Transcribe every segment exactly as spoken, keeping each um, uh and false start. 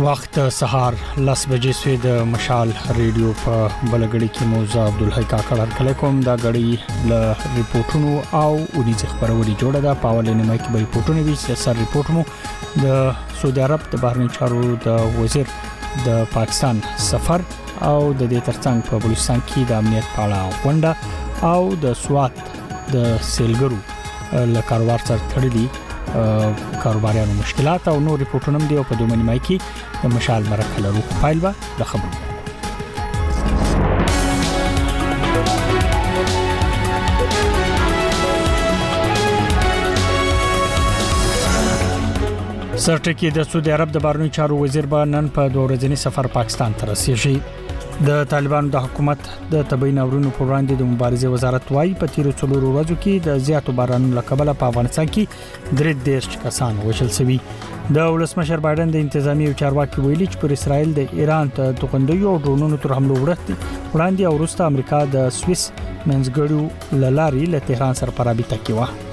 وخت سهار لس بجې سوی د مشال ریډیو په بلګړی کې موزه عبدالحی کاکړ کلیکوم دا غړي ل ریپورتونو او اونیز خبروري جوړه ده پاول نیمه کې به ریپورتونه وي سر ریپورتونو د سعودي عرب د بهرنی چارو د وزیر د پاکستان سفر او د دې ترڅنګ په بلوچستان کې د امنیت په اړه غونډه او د سوات د سیلګرو ل کاروبار سره تړلي کاروباریانو مشکلات او نور ریپورتونه هم دی په دوه نیمه کې د مشال مرکه لرو فایل به د خبرو سرټکی د سعودي عرب د بهرنی چارو وزیر به نن په دوه ورځنی سفر پاکستان ته رسیږي د طالبانو د حکومت د طبي ناورونو پر وړاندې د مبارزې وزارت وايي په تیرو څلورو ورځو کې د زیاتو بارانونو لکبله په افغانستان کې درې دیرش کسان وژل شوي د ولسمشر بایدن د انتظامی او چارواکي ویلي چې پر اسرائیل د ایران ته توغندیو او ډرونونو تر حمله وړاندې او وروسته امریکا د سويس منځګړو لاري له تهران سره په رابطه کې و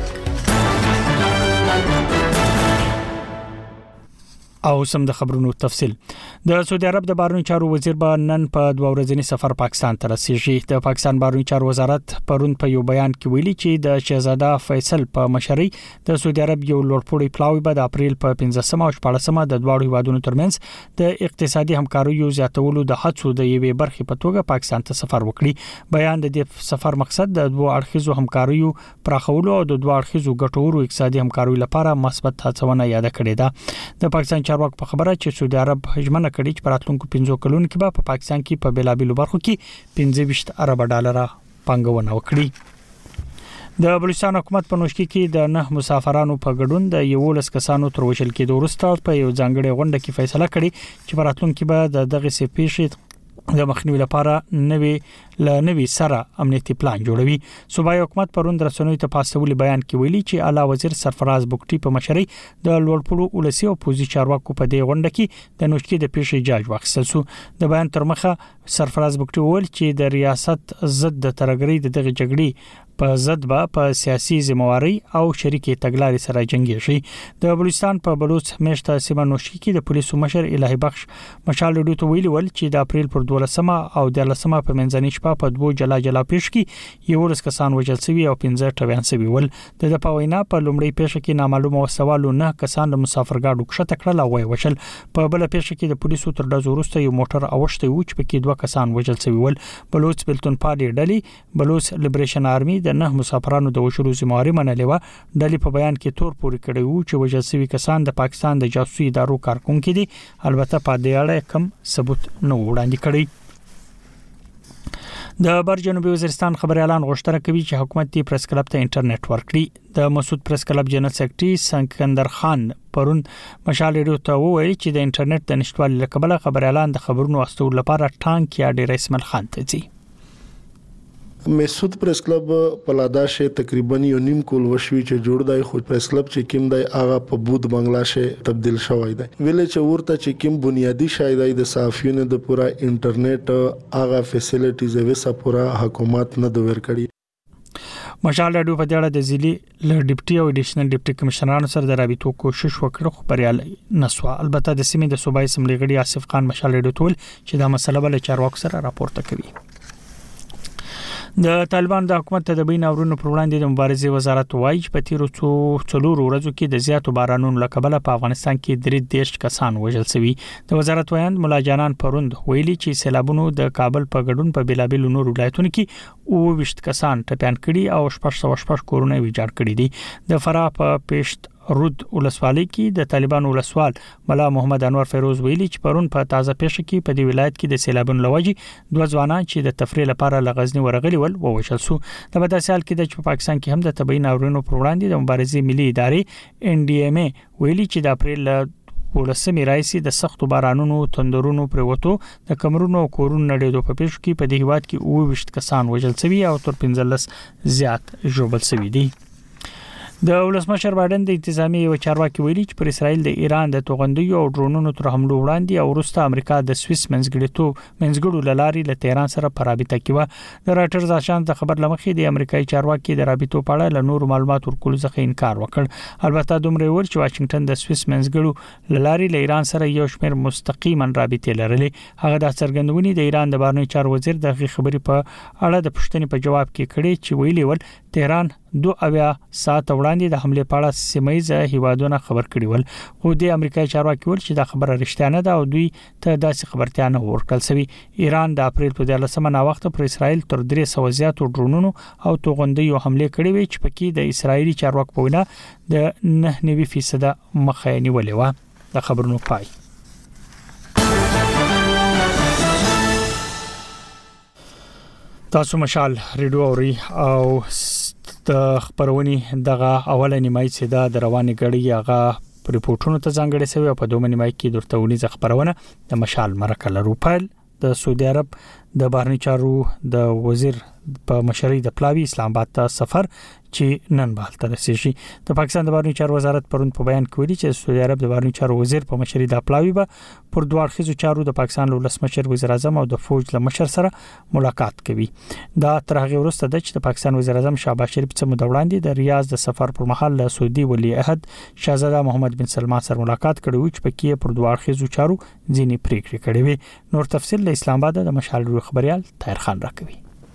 او سم د خبرونو تفصيل د سعودي عرب د بهرنی چارو وزیر به نن په دوه ورځنی سفر پاکستان ته رسیږي د پاکستان بهرنی چارو وزارت پرون په یو بیان کې ویلي چې د شهزاده فیصل په مشرۍ د سعودي عرب یو لوړپوړی پلاوی به د اپریل په پنځمه او شپږمه د دوه هیوادونو ترمنځ د اقتصادي همکاریو زیاتولو د هڅو د یوې برخې په توګه پاکستان ته سفر وکړي بیان د دې سفر مقصد د دوه اړخیزو همکاریو پراخولو او د دوه اړخیزو ګټورو اقتصادي همکاریو لپاره مثبت هڅونه یاد کړې ده د پاکستان چارواکو په خبره چې سعودي عرب هجمنه کړې چې پراتلونکو پنځو کلونو کې به په پاکستان کې په بیلابیلو برخو کې پنځه ویشت ارب ډالر پانګونه وکړي د بلوچستان حکومت په نوشکی کې د نه مسافرانو په ګډون د یولس کسانو تر وشل کېدو وروسته په یو ځانګړي غونډه کې فیصله کړې چې پراتلونکو به د دغه سپیشي د مخنیوي لپاره نوې ل نوې سره امنیتي پلان جوړوي صوبایي حکومت پروند رسنوي ته پاسولي بیان کې ویلي چې اعلی وزیر سرفراز بوکټي په مشرۍ د لوړپوړو ولسی او پوزي چارواکو په دې غونډه کې د نوشکی د پیښې جاج واخیستل شو د بیان تر مخه سرفراز بوکټي ویل چې د ریاست ضد د ترګری د دغه جګړې په ضد به په سیاسي ذمہواری او شریکي تګلارې سره جنگي شي د بلوچستان په بلوچ میشته سیمه نوشکی کې د پولیسو مشر الهي بخش مشال ډوټو ویلي ول چې د اپریل پر دولسمه او د لسمه په منځنۍ شپه په دوه جلا جلا پیښ کې یو ورس کسان وژل شوی او پنځه ټویان شوی ول د د پاوینا په لومړی پیښ کې نامعلومه وسوالو نه کسان د مسافرګاډو کښته کړل او وژل په بل پیښ کې د پولیسو تر ډزو وروسته یو موټر اوښته و چې پکې دوه کسان وژل شوی ول بلوچ بلتون پارټي ډلې بلوچ لیبریشن آرمي د نه مسافرانو د وشلو ذمہواری منلې و ډلې په بیان کې تور پوري کړی و چې وژل شوی کسان د پاکستان د جاسوسي ادارو کارکونکو دي البته په دې اړه کوم ثبوت نه وړاندې کړی د بر جنوبي وزیرستان خبري اعلان غوښتنه کوي چې حکومت دی پریس کلب ته انټرنیټ ورکړي د مسعود پریس کلب جنرال سیکریټري سکندر خان پرون مشال ریډیو ته وویل چې د انټرنیټ د نشټوالي لپاره خبري اعلان د خبرونو واستول لپاره ټانک یا ډیر اسمل خان ته ځي مسعود پریس کلب په لاداشه تقریبا یو نیم کول وشوي چې جوړ دی خو پریس کلب چې کوم دی هغه په بود بنگلاشه تبدیل شوی دی ویل چې ورته چې کوم بنیادی شاید د صحافیونو د پورا انټرنیټ هغه فیسیلیټیز وسه پورا حکومت نه دویر کړي مشال راډیو په اړه د ضلعي ل ډیپټي او اډیشنل ډیپټي کمشنرانو سره د رابطو کوشش وکړ خو بریالي نسوا البته د سیمې د صوبایي اسمبلی غړي آصف خان مشال راډیو ټول چې دا مسله بل چارواکو سره راپورته کوي د طالبان د حکومت د طبي ناورونو پر وړاندې د مبارزې وزارت وايي چې په تیرو څلورو ورځو کې د زیاتو بارانونو لکبله په افغانستان کې درې دیرش کسان وژل شوي د وزارت ویاند مولا جانان پروند ویلي چې سیلابونو د کابل په ګډون په بیلابیل نور ولایتونو کې او وشت کسان ټپيان کړي او شپږ سوه شپږ کورونه ویجاړ کړي دي د فراه په پېشت رود ولسوالۍ کې د طالبانو ولسوال ملا محمد انور فیروز ویلي چې پرون په تازه پیښه کې په دې ولایت کې د سیلابونو لوجي دوه ځوانان چې د تفریح لپاره لغزنی ورغلي ول ووژل شو د بداسال کې د پاکستان کې هم د طبي ناورونو پر وړاندې د مبارزې ملي ادارې ان ډي ام ای ویلي چې د اپریل ولسمې راځي د سختو بارانونو تندرونو پروتو د کمرونو کورونو نړیدو په پیښ کې په دې هیواد کې او وشت کسان وژل شوی او تر پنځلس زیات ژوبل شوی دي د ولسمشر بایدن د انتظامی او چارواکي ویلي چې پر اسرائیل د ایران د توغندیو او ډرونونو تر حملو وړاندې او وروسته امریکا د سویس منځګړیتوب منځګړو لاري له تهران سره په رابطه کې و. د راټرز آشان د خبر لمخې د امریکایي چارواکي د رابطو په اړه له نور معلومات ورکول څخه انکار وکړ. البته دومره ول چې واشنگټن د سویس منځګړو لاري له ایران سره یو شمېر مستقیما رابطې لرلې. هغه د څرګندونې د ایران د بهرنی چارو وزیر د خبرې په اړه د پښتنې په جواب کې کړي چې ویلي ول تهران دو اویا ساعت وړاندې د حمله په اړه سیمایي هیوادونه خبر کړي ول، خو د امریکایي چارواکي ول چې دا خبره رښتیا نه ده او دوی ته داسې خبرتیا نه ورکړل شوی. ایران د اپریل په دیارلسمه نا وخت پر اسرائیل تر درې سوه زیاتو ډرونونو او توغندیو حمله کړې وي چې پکې د اسرائیلي چارواکو په وینا د نه نوي فیصد مخه نیولې و. د خبرونو پای. تاسو مشال ریډیو اوري او د خبرونې دغه اوله نیمایي چې دا د رواني غړي هغه ریپورتونو ته ځانګړې شوی او په دوه نیمایي کې درته ونیزه خبرونه د مشال مرکه لرو. پایل د سعودي عرب د بهرنی چارو د وزیر په مشرۍ د پلاوی اسلام آباد ته سفر چې نن به تل رسیږي. د پاکستان د بهرنی چارو وزارت پرون په بیان کې ویلي چې سعودي عرب د بهرنی چارو وزیر په مشرۍ د پلاوی به پر دوه اړخیزو چارو د پاکستان له ولسمشر وزیر اعظم او د فوج له مشر سره ملاقات کوي. دا تر هغه وروسته د چې د پاکستان وزیر اعظم شهباز شریف څخه مده وړاندې د ریاض د سفر پر مهال له سعودي ولی عہد شاهزاده محمد بن سلمان سره ملاقات کړي و چې پکې پر دوه اړخیزو چارو ځینې پریکړې کړې وي. نور تفصیل له اسلام آباد د مشال خبريال طاهر خان راکوي.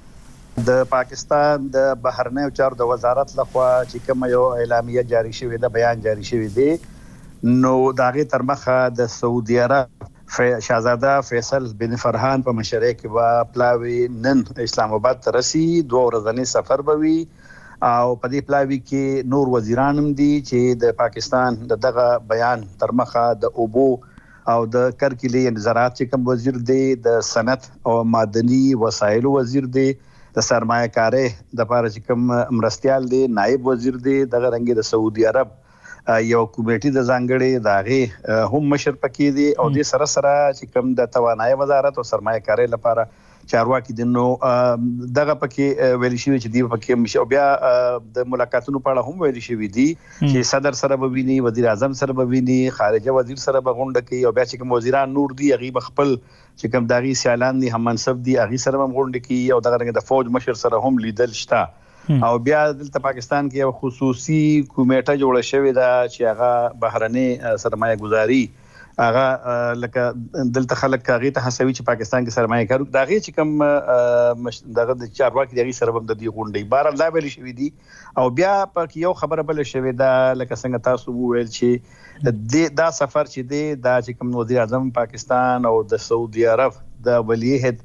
د پاکستان د بهرنی چارو د وزارت لخوا چې کوم یو اعلامیه جاری شوې ده، بیان جاری شوی دی، نو داغه تر مخه د سعودي عرب شاهزاده فیصل بن فرحان په مشرۍ کې وا پلاوی نن اسلام آباد ته رسي. دوه ورځنی سفر به وي او په دې پلاوی کې نور وزیران هم دي چې د پاکستان د دغه بیان تر مخه د اوبو او د کرکلی زراعت چې کوم وزیر دی، د صنعت او معدني وسایل وزیر دی، د سرمایه کاری د لپاره چې کوم مرستيال دی نائب وزیر دی، دغه رنګ د سعودي عرب یو کمیټي د ځانګړي داغه هم مشر پکې دی او د سره سره چې کوم د توانایي وزارت او سرمایه کاری لپاره چارواکي دي. نو دغه پکې ویل شوی چې دی پکې مشه بیا د ملاقاتونو په اړه هم ویل شوی دی چې صدر سره به ویني، وزیر اعظم سره به ویني، خارجه وزیر سره به غونډه کوي او بیا چې کوم وزیران نور دي هغه خپل چې کوم داغي سیالان دي هم منصب دي هغه سره هم غونډه کوي او دغه رنګ د فوج مشر سره هم لیدل شته. او بیا دلته پاکستان کې یو خصوصي کمیټه جوړه شوې ده چې هغه بهرني سرمایه گذاري هغه لکه دلته خلک هغه ته هڅوي چې پاکستان کې سرمایه کارو دغه چې کوم دغه د چارواکي دغه سره هم د دې غونډې بار الله ویل شوې دي. او بیا په یو خبره بل شوې ده لکه څنګه تاسو وویل چې دا سفر چې دی دا چې کوم وزیر اعظم پاکستان او د سعودي عرب د ولی عہد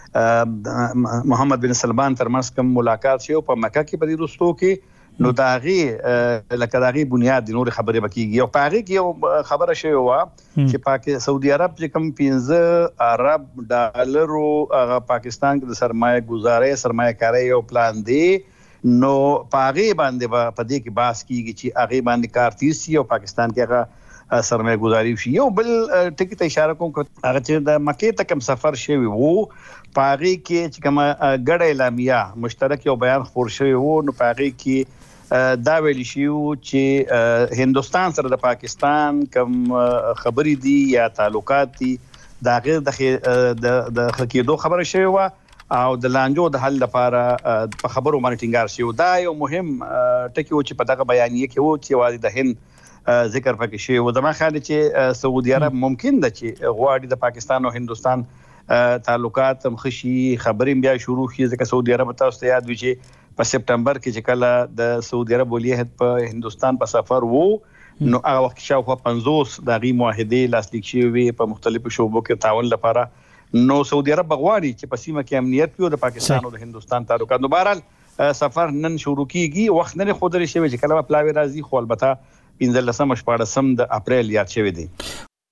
محمد بن سلمان ترمنځ کوم ملاقات شو په مکه کې په دې رستو کې، نو داغي لکه داغي بنیاد نور خبره بکیږي. او پاره کې یو خبره شوی و چې پاکستان سعودي عرب چې کوم پنځه ارب ډالرو هغه پاکستان کې د سرمایه گذاري سرمایه کاری یو پلان دی، نو پاره باندې په دې کې باس کیږي چې هغه باندې کار تیسی او پاکستان کې هغه سرمایه گذاري شي. یو بل ټکی ته اشاره کوم هغه چې د مکه ته کوم سفر شوی وو پاره کې چې کوم ګډه اعلامیه مشترک یو بیان خبر شوی وو، نو پاره کې دا ویل شو چې هندستان سره د پاکستان کوم خبرې دي یا تعلقات دي دا غیر د د خکېدو خبره شوی و او د لانجو د حل لپاره په خبرو باندې ټینګار شو. دا یو مهم ټکی و چې په دغه بیانیه کې و چې وادي د هند ذکر پکې شوی و. زما خیال چې سعودي عرب ممکن ده چې غواړي د پاکستان او هندستان تعلقات مخشي خبرې بیا شروع شي، ځکه سعودي عرب تاسو ته یاد وي چې په سپټمبر کې چې کله د سعودي عرب ولی عہد په هندستان په سفر وو، نو هغه وخت شاوخوا پنځوس دغه معاهده لاسلیک شوی په مختلفو شعبو کې تعاون لپاره. نو سعودي عرب غواړي چې په سیمه کې امنیت وي او د پاکستان او د هندستان تعلقات. نو بهرحال سفر نن شروع کیږي، وخت نه خو درې شوی چې کله پلاوی راځي، خو البته پنځلسم شپاړسم د اپریل یاد شوی دی.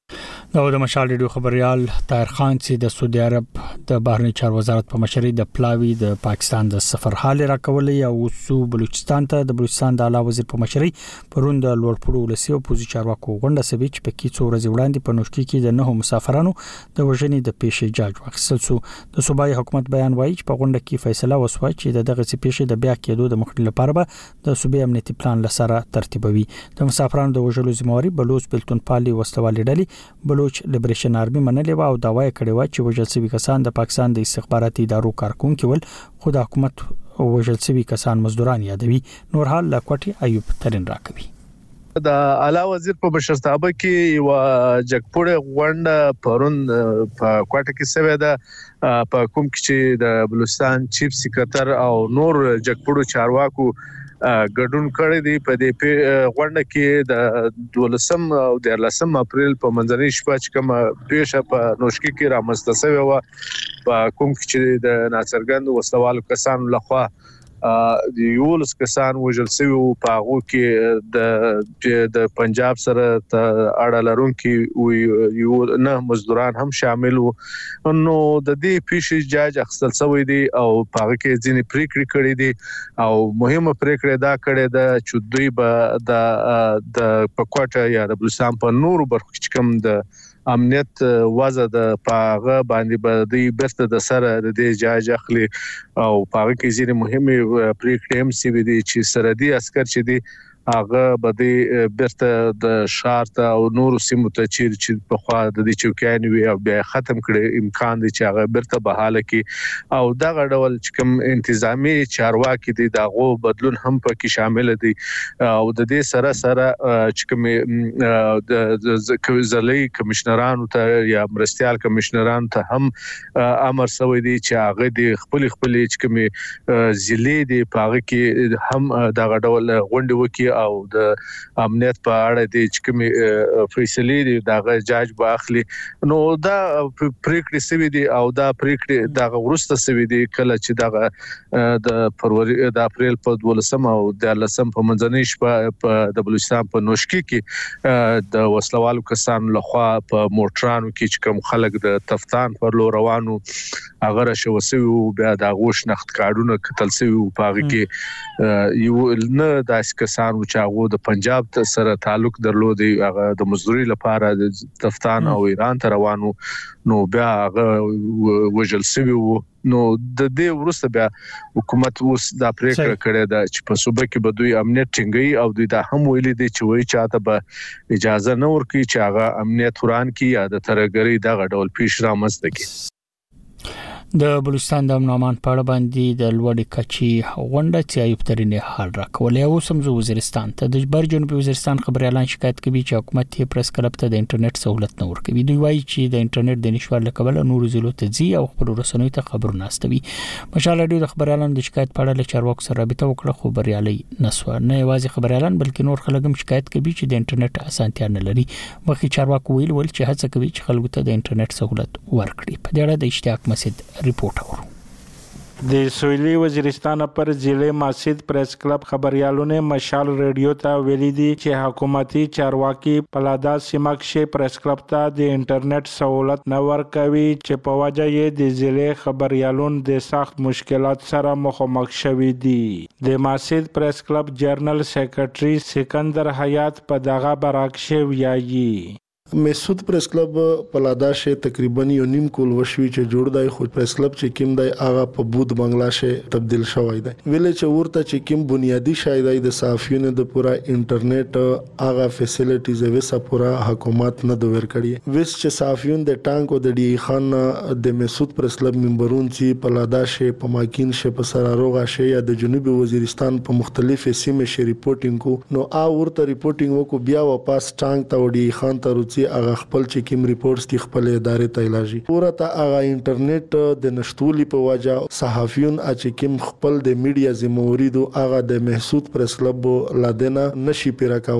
دا د مشال ریډیو خبريال طاهر خان چې د سعودي عرب د بهرنی چارو وزارت په مشرۍ د پلاوی د پاکستان د سفر حال راکولې او سو بلوچستان ته د بلوچستان د اعلی وزیر په مشرۍ پروند لوړپوړو ولسی او پوزي چارواکو غونډه سوي په کې څو ورځې وړاندې په نوشکی کې د نهو مسافرانو د وژنې د پیښې جاج واخیستل سو د صوبایي حکومت بیان وایي چې په غونډه کې فیصله وسوه چې دغه پیښې د بیا کېدو د مخنیوي لپاره به د صوبې امنیتي پلان لسره ترتیبوي د مسافرانو د وژلو ذمہواری بلوچ بلتون پالي وسلوالي ډلې بلوچ لیبریشن آرمي منلې و او داوای کړی و چې وژل شوی کسان د پاکستان د استخباراتي ادارو کارکونکو ول خو د حکومت وژل شوی کسان مزدوران یادوي نور حال لا کوټي ایوب ترين راکوي د اعلی وزیر په مشرتابه کې یو جګپوړې غونډه پرون په کوټه کې سوي ده په کوم کې چې د بلوچستان چیف سکرټر او نور جګپوړو چارواکو ګډون کړی دی په دې غونډه کې د دولسم او د لسم اپریل په منځنۍ شپه چې کوم پیښه په نوشکی کې رامنځته شوې و په کوم کې د ناڅرګند وسوالو کسانو لخوا د یولس کسان وژل شوی او په هغه کې د د پنجاب سره اړه لرونکي یو نه مزدوران هم شامل وو نو د دې پیښې جاج اخیستل شوی دی او په هغه کې ځینې پریکړې کړې دي او مهمه پریکړه دا کړې ده چې دوی به د د پکوټه یا د بلوچستان په نورو برخو کې کوم د امنیت وضع د پاغه باندې به د برته د سره د دې جاج اخلي او پاغه کې ځینې مهمه پریکړې هم سی دي چې سرحدي عسكر چې دي هغه به د برته د شارت او نور سیمو ته چې په خوا د دې چوکیان وي او بیا ختم کړي امکان دي چې هغه برته بحاله کې او دغه ډول چې کوم انتظامی چارواکي دي دغه بدلون هم پکې شامل دي او د دې سره سره چې کوم د ځلې کمشنرانو ته یا مرستيال کمشنرانو ته هم امر شوی دی چې هغه د خپل خپل چې کوم ضلع دی په هغه کې هم دغه ډول غونډه وکړي او د امنیت په اړه د چې کوم فیصله دی دغه جاج به اخلي نو دا پریکړې سوي دي او دا پریکړې دغه ورسته سوي دي کله چې دغه د فروری د اپریل په دولسم او د لسم په منځنۍ شپه په د بلوچستان په نوشکی کې د وسلوالو کسانو لخوا په موټرانو کې چې کوم خلک د تفتان پر لور روانو هغه راشوسوي او بیا د غوښ نخت کارونه کتل سوي او پاږي کې یو نه داس کسان چې هغه د پنجاب سره تعلق درلودي هغه د مزدوري لپاره د تفتان او ایران ته روانو نو بیا هغه وژل شوی وو نو د دې ورسته بیا حکومت اوس دا پریکړه کړې ده چې په صوبه کې به دوی امنیت ټینګي او دوی دا هم ویلي دي چې وایي چاته به اجازه نه ورکړي چې هغه امنیت وران کړي یا د ترګری دغه ډول پیښ رامنځته کړي د بلوچستان د امن امان په اړه باندې د لوړې کچې غونډه چې ایوب ترين حال راکولې او سمزو وزیرستان ته د بر جنوبي وزیرستان خبري اعلان شکایت کوي چې حکومت یې پریس کلب ته د انټرنیټ سہولت نه ورکوي دوی وایي چې د انټرنیټ د نشوالي کبله نور زلو ته ځي او خبرو رسنوي ته خبرونه استوي مشال اډیو د خبري اعلان د شکایت په اړه چارواکو سره رابطه وکړه خو بریالي نسو نه یوازې خبري اعلان بلکې نور خلک هم شکایت کوي چې د انټرنیټ اسانتیا نه لري مخکې چارواکو ویل ول چې هڅه کوي چې خلکو ته د انټرنیټ سہولت ورکړي په دې اړه د اشتیاق مسجد ریپورت اورو د سویلي وزیرستان پر ضلع مسجد پریس کلب خبريالونه مشال ریډیو ته ویلي دي چې حکومتي چارواکي پلادا سیمه کې پریس کلب ته د انټرنیټ سہولت نه ورکوي چې په وجه یې د ضلع خبريالونه د سخت مشکلات سره مخامخ شوي دي د مسجد پریس کلب جرنل سیکریټري سکندر حیات په دغه برعکس ویایي مسعود پریس کلب پلادا شه تقریبا یو نیم کول وشوي چې جوړ دی خو پریس کلب چې کوم دی هغه په بود بنگلا شه تبدیل شوی دی ویل چې ورته چې کوم بنیادی شاید د صحافیونو د پورا انټرنیټ هغه فیسیلیټیز وسه پورا حکومت نه د ورکړي وس چې صحافیون د ټانک او د ډی خان د مسعود پریس کلب ممبرون چې پلادا شه په ماکین شه په سراروغه شه یا د جنوبي وزیرستان په مختلفو سیمه شه ریپورتینګ کو نو ا ورته ریپورتینګ وکړو بیا واپس ټانک ته ډی خان ته ورڅ هغه خپل چې کوم ریپورتس دي خپل ادارې ته علاجي پورا ته هغه انټرنیټ د نشټولي په وجه صحافیون چې کوم خپل د میډیا ذمہواری دو هغه د مسعود پریس کلب لادنه نشي پیرا کولای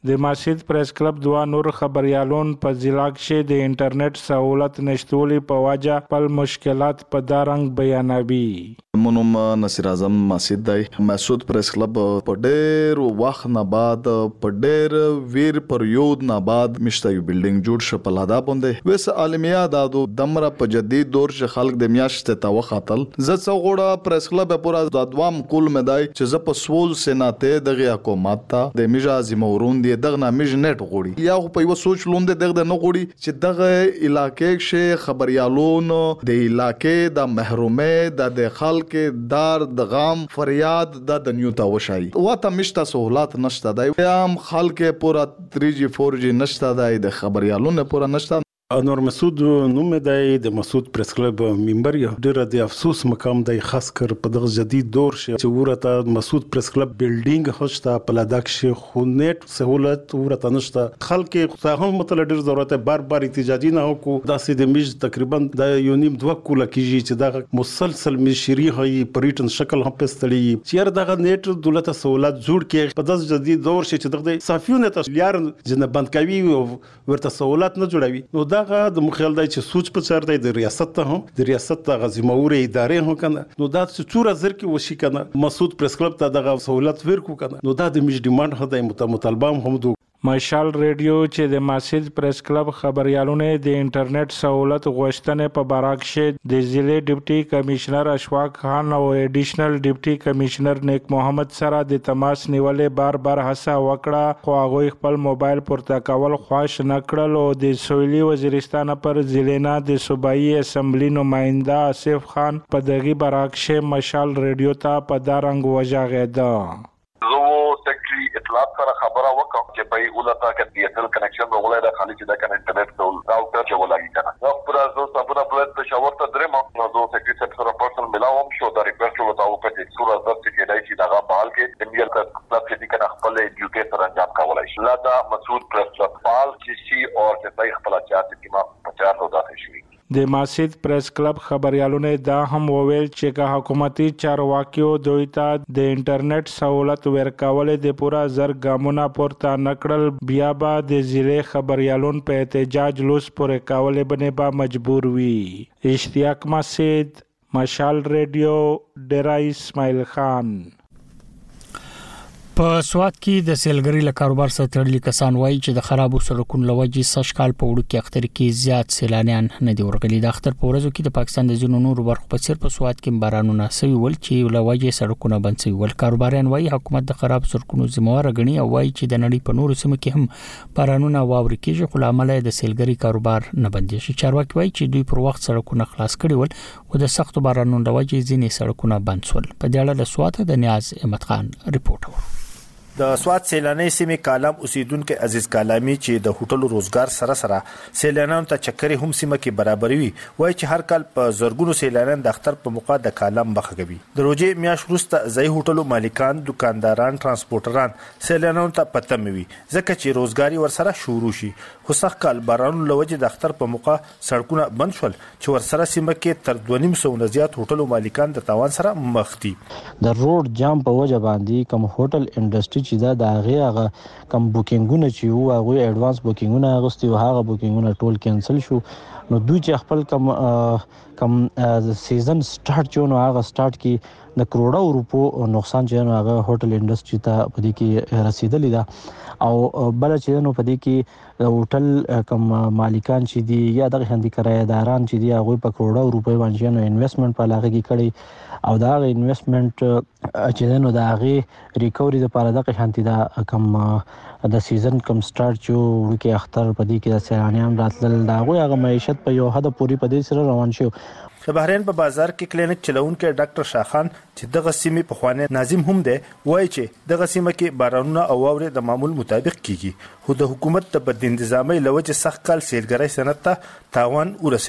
د ماسید پریس کلب دوا نور خبريالون په ضلع کې د انټرنیټ سہولت نشټولي په واجه خپل مشکلات په دارنګ بیانوي. منوم نصیر اعظم ماسید دی. مسعود پریس کلب په ډېر وخت نه بعد په ډېر ویر پریود نه بعد مشته یو بلډینګ جوړ ش په لادا باندې وس عالمیا دادو دمره په جدید دور ش خلق د میاشت ته وختل ز څو غوړه پریس کلب پورا د دوام کول مدای چې ز په سول سناته دغه حکومت ته د میجازي مورون دی دغه نامج نت غوړي یا په یو سوچ لوند دغه نه غوړي چې دغه علاقې ش خبريالون د علاقې د محرومه د خلک کې دار د غام فریاد د دنیو ته وشای واته مشته سہولت نشته دی هم خلک پورا تھری جی فور جی نشته دی د خبريالون پورا نشته. انور مسعود نوم دی د مسعود پریس کلب ممبر یا ډېر د افسوس مقام دی خاص کر په دغه جدید دور چې ورته مسعود پریس کلب بلډینګ هشته په لاداک شي خو نیټ سہولت ورته نشته خلک خو هم مطلب ډېر ضرورت بار بار احتجاجي نه وکړو داسې د میج تقریبا د یو نیم دوه کوله کیږي چې دا مسلسل مشری هي پریټن شکل هم پستړي چې دغه نیټ دولت سہولت جوړ کې په دغه جدید دور چې دغه صافیونه ته لیار جن بند کوي ورته سہولت نه جوړوي نو دا د مخیل دی چې سوچ په چار دی د ریاست ته هم د ریاست ته غزمور ادارې هم کنه نو دا چې څوره زر کې وشي کنه مسعود پریس کلب ته دغه سہولت ورکو کنه نو دا د میج ډیماند هدا مطالبه هم دو. مشال ریډیو چې د ماسید پریس کلب خبريالونه د انټرنیټ سہولت غوښتنې په باراک شه د ضلع ډیپټي کمشنر اشفاق خان او ایډیشنل ډیپټي کمشنر نیک محمد سره د تماس نیولې بار بار هڅه وکړه خو هغه خپل موبایل پورته کول خواش نکړل او د سویلي وزیرستان پر ضلع نه د صوبایي اسمبلی نماینده آصف خان په دغه باراک شه مشال ریډیو ته په دارنګ وژغېده. اطلاعات سره خبره وکړم چې په اولتا کې د ایرټل کنیکشن وغوړای د خالي چې د انټرنیټ ټول راوټر چې ولګی کنه نو پر اساس صبره پلیټ په شاور ته درم نو دوه سیکریټری سره پرسنل ملاوم شو د ریکوست وتا او په دې صورت د چې دای چې دغه بحال کې انډیل کا کلب چې کنه خپل ډیوټي سره انجام کولای شي لا دا مسعود پریس فعال چې شي او چې دای خپل چاته کې ما پچاس داخل شي. د ماسید پریس کلب خبريالونه دا هم وویل چې که حکومتي چارواکیو دوی ته د انټرنیټ سہولت ورکول د پورا زر ګامونه پورته نکړل بیا به د ضلع خبريالون په احتجاج لوس پورې کول باندې به مجبور وي. اشتیاق ماسید مشال ریډیو ډیرا اسماعیل خان. په سوات کې د سیلګری له کاروبار سره تړلي کسان وایي چې د خرابو سړکونو لوجې سشکال په وړو کې اختر کې زیات سیلانیان نه دی ورغلي. د اختر په ورځو کې د پاکستان د ځینو نورو برخو په څیر په سوات کې بارانونه سوي ول چې لوجې سړکونه بند سوي ول. کاروباريان وایي حکومت د خراب سړکونو ذمہوار غني او وایي چې د نړۍ په نورو سیمو کې هم بارانونه واوري کېږي خو لامل د سیلګری کاروبار نه بندي شي. چارواکي وایي چې دوی پر وخت سړکونه خلاص کړي ول او د سختو بارانونو لوجې ځینې سړکونه بند شول. په دې اړه له سوات د نیاز احمد خان ریپورت ورکړ. د سوات سیلانی سیمې کالام اوسیدونکو عزیز کالامی چې د هوټل روزګار سره سره سیلانیانو ته چکرې هم سیمه کې برابروي وایي چې هر کال په زرګونو سیلانیان د اختر په موقع د کالام مخه کوي. د روزې میاشت وروسته ځای هوټلو مالکان دکانداران ترانسپورټران سیلانیانو ته پته موي ځکه چې روزګاری ورسره شروع شي خو سخت کال بارانونو لوجې د اختر په موقع سړکونه بند شول چې ورسره سیمه کې تر دوه نیم سو نه زیات هوټلو مالکان د تاوان سره مخ دي. د روډ جام په وجه باندې کوم هوټل انډستری چې دا د هغه هغه کم بوکینګونه چې وو هغه اډوانس بوکینګونه اغوستي او هغه بوکینګونه ټول کینسل شو نو دوی چې خپل کم کم سیزن سٹارټ چونو هغه سٹارټ کی د کروڑو روپو نقصان چې نو هغه هوټل انډستری ته په دې کې رسیدلی دا او بل چې نو په دې کې هوټل کم مالکان چې دی یا د هندي کرایداران چې دی هغه په کروڑو روپو باندې نو انویسټمنٹ په لاغه کې کړي او دا انویسټمنٹ چې نو دا هغه ریکوري د پاره د هندي دا کم د سیزن کم سٹارټ جو ورکه اختر په دې کې د سیلانیان راتلل دا هغه معیشت په یو حد پوری په دې سره روان شو. د بحرین په بازار کې کلینیک چلونکو ډاکټر شاخان چې دغه سیمې په خوانه ناظم هم دی وایي چې دغه سیمه کې بارانونه او واورې د معمول مطابق کیږي خو د حکومت د بد انتظامي لوجه سخت کال سیلګرۍ صنعت ته تاوان ورسېدو.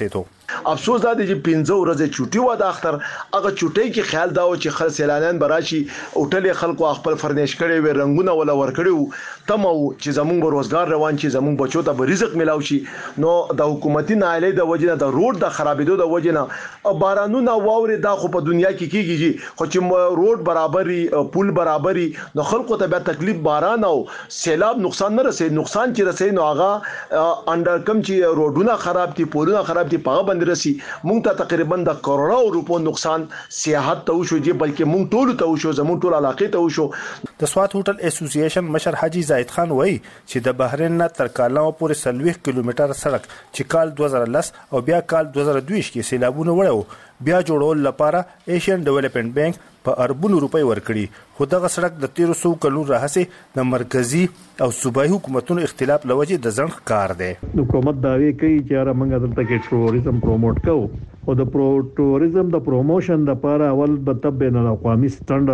افسوس دا دی چې پنځه ورځې چوټي و د اختر هغه چوټي کې خیال دا و چې خل سیلانیان براشي هوټل خلکو خپل فرنیش کړي وي رنگونه ولا ور کړي تم او چې زمونږ روزګار روان شي زمونږ بچو ته رزق ملاوي شي نو د حکومتي نااهلي د وجنه د روډ د خرابېدو د وجنه بارانونه واوري دا خو په دنیا کې کیږي خو چې روډ برابري پول برابري نو خلکو ته به تکلیف باران او سیلاب نقصان نه رسي نقصان چې رسي نو هغه انډر کم چې روډونه خراب دي پولونه خراب دي په باندې رسي مونږ ته تقریبا د کروڑو روپو نقصان سیاحت ته وشو دي بلکې مونږ ټول ته وشو زموږ ټول علاقې ته وشو د سوات هوټل اسوسییشن مشر حاجی زاید خان وایي چې د بحرین نه تر کالاو پورې سلويخ کیلومتر سړک چې کال دوه زره لس او بیا کال دوه زره دوه کې سیلابونه وړو بیا جوړول لپاره ایشین ډیولپمنٹ بانک په اربونو روپۍ ورکړي خو دغه سړک د تیرو سو کلونو راهسې د مرکزی او صوبایي حکومتونو اختلاف لوجې د ځنډ کار دی حکومت داوی کوي چې را موږ دلته کې ټوریزم پروموټ کوو او د پرو ټوریزم د پروموشن لپاره اول به بین الاقوامي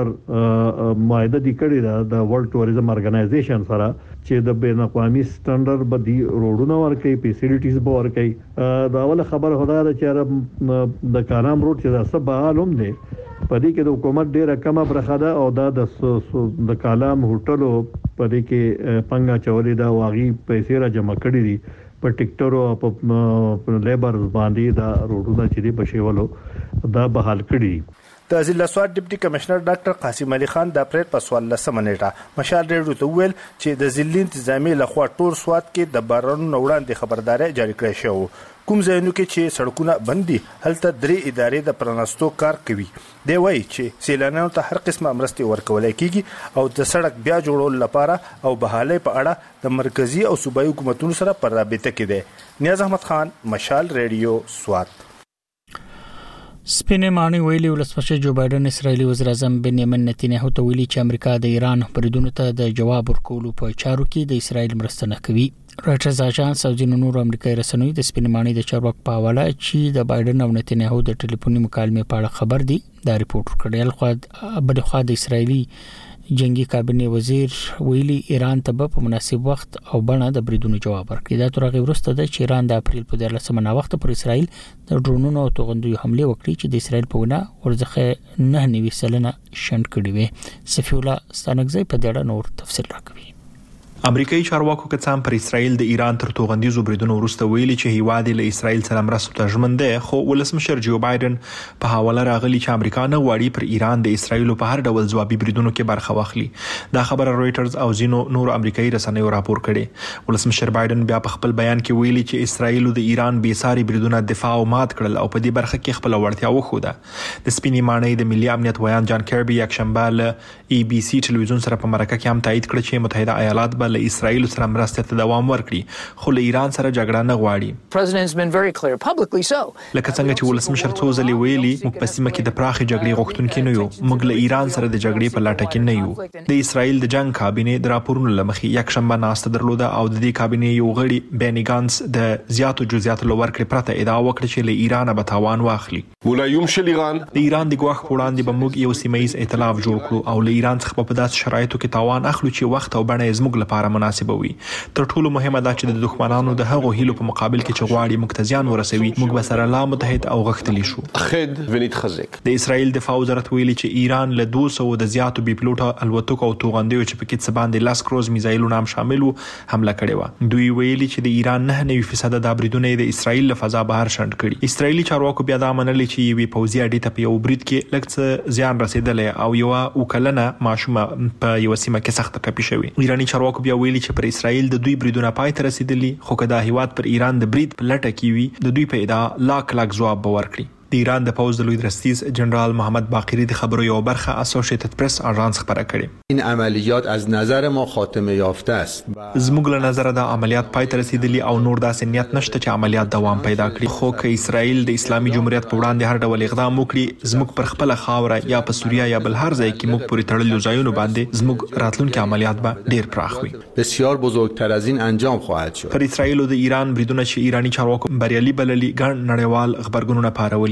سټانډرډ معاهده دي کړی دا د ورلد ټوریزم ارګنایزیشن سره چې د بین الاقوامي سټانډرډ به دی روډونه ورکړي فیسیلیټیز به ورکړي دا اول خبر خدا ده چې د کارام روډ چې دا سب حالوم دی پدې کې د حکومت ډیره کمه برخه ده او دا د د کالام هوټلو پدې کې پنګا چولې دا واغي پیسې را جمع کړې دي په ټیکټرو او په لیبر باندې دا روډونه چې دی بشولو دا بحال کړي د ضلع سوات ډیپټي کمشنر ډاکټر قاسم علي خان د اپریل په سوال لسمه نیټه مشال ریډیو ته ویل چې د ضلع انتظامی لخوا ټول سوات کې د بارانونو وړاندې خبرداري جاری کړې شو کوم ځایونو کې چې سړکونه بندي هلته درې ادارې د پرانستو کار کوي دی وایي چې سیلانیانو ته هر قسمه مرستې ورکول کیږي او د سړک بیا جوړول لپاره او بحالۍ په اړه د مرکزی او صوبایي حکومتونو سره پر رابطه کې دی نیاز احمد خان مشال ریډیو سوات سپینې معنی ویلي ولسمشر جو بایدن اسرایلی وزیر اعظم بنیامین نتنیاهو ته ویلي چې امریکا د ایران پردونو ته د جواب ورکولو په چارو کې د اسرایل مرسته نه کوي راټرز اژانس او ځینو نورو امریکایي رسنیو د سپینې معنی د چارواکو په حواله چې د بایدن او نتنیاهو د ټلیفوني مکالمې په اړه خبر دي دا ریپورت کړی الخوا بل خو د اسرایلی جنگي کابینه وزیر ویلي ایران ته په مناسب وخت او بڼه د بریدونو جواب ورکړي دا تر هغه وروسته د ایران د اپریل په دیارلسمه نا وخت پر اسرائیل د ډرونونو او توغندیو حمله وکړي چې د اسرائیل په ونه ورځخه نه نیوي سلنه شند کړي وي صفی الله ستانګزی په دې اړه نور تفصیل راکوي امریکایي چارواکو کڅام پر اسرائیل د ایران تر توغندیزو بریدونو وروسته ویلي چې هیواد له اسرائیل سره مرستو ته ژمن دی خو ولسمشر جو بایدن په حواله راغلی چې امریکا نه غواړي پر ایران د اسرائیل په هر ډول ځوابي بریدونو کې برخه واخلي دا خبره رويټرز او ځینو نور امریکایي رسنیو راپور کړي ولسمشر بایدن بیا په خپل بیان کې ویلي چې اسرائیل د ایران بې ساري بریدونه دفاع او مات کړل او په دې برخه کې خپل وړتیا وښوده د سپینې معنی د ملي امنیت ویان جان کیربي یک شنبه له ای بي سي ټلویزیون سره په مرکه کې هم تایید کړ چې متحده ایالات به له اسرائیل سره مرسته ته دوام ورکړي خو له ایران سره جګړه نه غواړي President's been very clear publicly so لکه څنګه چې ولسمشر څو ځلې ویلي موږ په سیمه کې د پراخې جګړې غوښتونکي نه یو موږ له ایران سره د جګړې په لټه کې نه یو د اسرائیل د جنگ کابینه د راپورونو لمخې یک شنبه ناسته درلوده او د دې کابینه یو غړي بینی ګانس د زیاتو جزئیاتو لورکړې پرته ادعا وکړه چې له ایران به تاوان واخلي ملایم شل ایران د ایران د ګواښ وړاندې به موږ یو سیمایي ائتلاف جوړ کړو او له ایران څخه په داسې شرایطو کې تاوان اخلو چې وخت او بڼه یې زموږ لپاره مناسب وي تر ټولو مهمه ده چې د دښمنانو د هغو هیلو په مقابل کې چې غواړي مقتضیان ورسوي موږ به سره لا متحد او غښتلي شو خد ونتخزق د اسرائیل دفاع وزارت ویلي چې ایران له دوه سوه د زیاتو بي پلوټ الوتکو او توغندیو چې په کې څه باندې لاس کروز میزایلونه هم شامل وو حمله کړې و دوی ویلي چې د ایران نه نوي فیصد د بریدونه د اسرائیل له فضا بهر شند کړي اسرائیلي چارواکو بیا دا منلي چې یوې پوځي اډې ته په یو برید کې لږ څه زیان رسیدلی او یو وکلنه ماشومه په یو سیمه کې سخت ټپي شوی ایراني چارواکو بیا ویلي چې پر اسرائیل د دوی بریدونه پای ته رسیدلی خو که دا هیواد پر ایران د برید په لټه کې وي د دوی په ادعا لاک لاک ځواب به ورکړي د ایران د پوځ د لوی درستیز جنرال محمد باقری د خبرو یو برخه اسوسییټډ پریس اژانس خبره کړې این عملیات از نظر ما خاتمه یافته است زموږ له نظر د عملیات پای ته رسیدلی او نور داسې نیت نشته چې عملیات دوام پیدا کړي خو که اسرائیل د اسلامي جمهوریت په وړاندې هر ډول اقدام وکړي زموږ پر خپل خاوره یا په سوریه یا بل هر ځای کې موږ پورې تړلو ځایونو باندې زموږ راتلونکي عملیات به ډیر پراخ وي بسیار بزرگتر از این انجام خواهد شد پر اسرائیل او د ایران بریدونه چې ایرانی چارواکو بریالي بللي ګڼ نړیوال خبرګونونه پارولي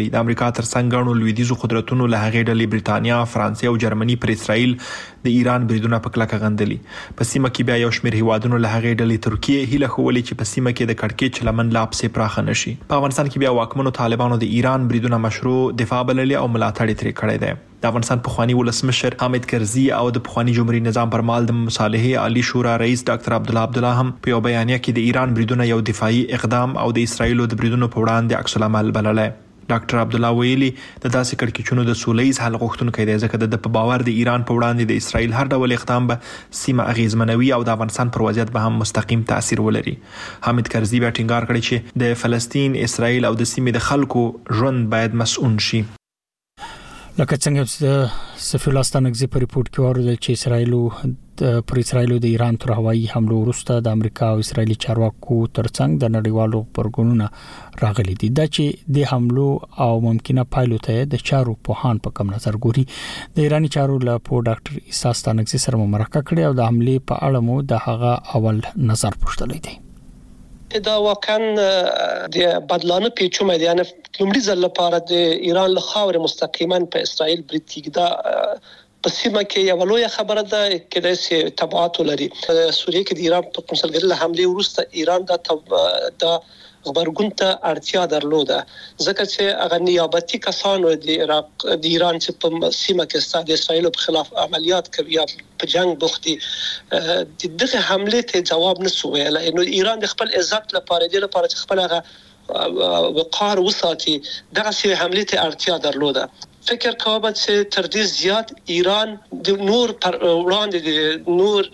کړي. د امریکا ترڅنګ غنو لویدیزو قدرتونو له هغې ډلې برېټانیا، فرانسې او جرمني پر اسرائیل د ایران بریدونه په کلکه غندلي. په سیمه کې بیا یو شمېر هیوادونو له هغې ډلې ترکیې هیله ښولې چې په سیمه کې د کړکېچ لمن لا پسې پراخه نشي. په افغانستان کې بیا واکمنو طالبانو د ایران بریدونه مشروع دفاع بللي او ملاتړ یې ترې کړی دی. د افغانستان پخوانی ولسمشر حامد کرزي او د پخوانی جمهوریت نظام پر مهال د مصالحې عالی شورا رئیس ډاکټر عبدالله عبدالله هم په یو بیانیه کې د ایران بریدونه یو دفاعي اقدام او د اسرایلو د بریدونو په وړاندې عکس العمل بللی. ډاکټر عبدالله ویلي د داسې کړکېچونو د سولیز حل غوښتونکی دی ځکه د په باور د ایران په وړاندې د اسرائیل هر ډول اقدام به سیمه اغیزمنوي او د افغانستان پر وضعیت به هم مستقیم تاثیر ولري. حامد کرزي بیا ټینګار کړی چې د فلسطین، اسرائیل او د سیمې د خلکو ژوند باید مسؤون شي. لکه څنګه سفیر الله ستانکزي په ریپورت کې وروړل چې اسرائیل پر اسرائیل د ایران تر هوایي حملو وروسته د امریکا او اسرائیلي چارواکو ترڅنګ د نړیوالو خبرګونونه راغلي دي دا چې د حملو او ممکنه پایلو ته د چارو په هان په کم نظر ګوري. د ایرانی چارو له په ډاکټر عیسی ستانکزي سره مرکه کړې او د حملې په اړه مو د هغه اول نظر پوښتلی دی. دا واقعا د بدلانه پیچومه دي. یعنی لومړي ځل لپاره د ایران له خاورې مستقیما په اسرائیل برید کیږي. دا په سیمه کې یو لوی خبره ده چې د سي تبعات لري. سوریه کې د ایران په کنسولګری له حمله وروسته ایران د د خبرګون ته اړتیا درلوده ځکه چې هغه نیابتي کسانو د عراق د ایران چې په سیمه کې د اسرائیل په خلاف عملیات کوي یا په جنگ بوختي د دغه حمله ته جواب نسو ویل. نو ایران د خپل عزت لپاره د لپاره چې خپل هغه وقار وساتي دغه سي حمله ته اړتیا درلوده. فکر کوم چې تر دې زیات ایران د نور پر وړاندې د نور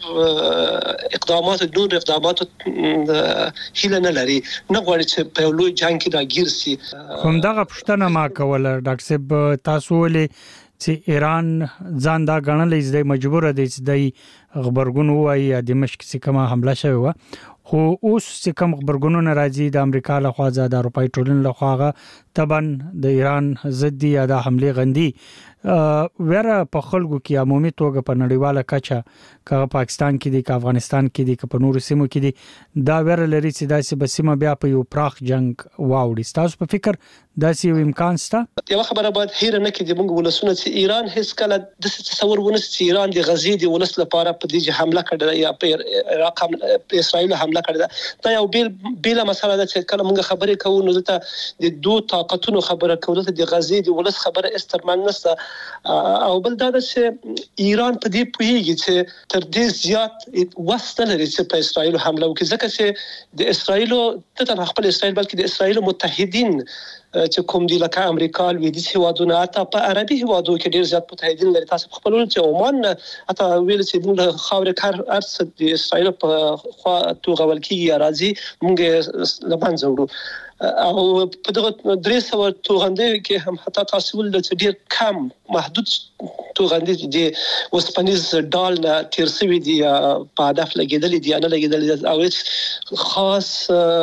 اقدامات نور اقدامات هیله نه لري نه غواړي چې په لوی جنگ کې راګیر سي. کوم دغه پښتنه ما کوله ډاکټر صاحب تاسو ولې چې ایران ځان دا غنلې چې مجبور دي چې د خبرګون وایي د مشک چې کومه حمله شوی و خو اوس چې کوم خبرګونونه راځي د امریکا له خوا د اروپای ټولنې له خوا طبعا د ایران ضد یا د حمله غندي وره په خلکو کې عمومي توګه په نړیواله کچه که پاکستان کې دي که افغانستان کې دي که په نورو سیمو کې دي دا وره لري چې داسې به سیمه بیا په یو پراخ جنگ واوړي. تاسو په فکر داسې یو امکان شته؟ یو خبره باید هیر نه کړي موږ ولسونه چې ایران هیڅ کله د تصور ونه چې ایران د غزې د ولس لپاره په دې حمله کړې یا په عراق په اسرائیل حمله کړې. دا یو بیل بیل مسله ده چې کله موږ خبرې کوو نو دلته د دوه طاقتونو خبره کوو د غزې د ولس خبره استرمن نشته او بل دا چې ایران په دې پوهیږي چې تر دې زیات وسته لري چې په اسرائیل حمله وکړي ځکه چې د اسرائیل ته خپل اسرائیل بلکې د اسرائیل متحدین چې کوم دی لکه امریکا لویدیځ هیوادونه حتی په عربي هیوادو کې ډیر زیات متحدین لري. تاسو خپل ول چې عمان حتی ویل چې موږ خاورې کار ارس د اسرائیل په خوا توغول کیږي راځي موږ لمنځه وړو او په دغه درې سو توغندې کې هم حتی تاسو ول چې ډیر کم محدود توغندې دي وسپنیز ډال نه تیر سوي دي په هدف لګیدل دي نه لګیدل او خاص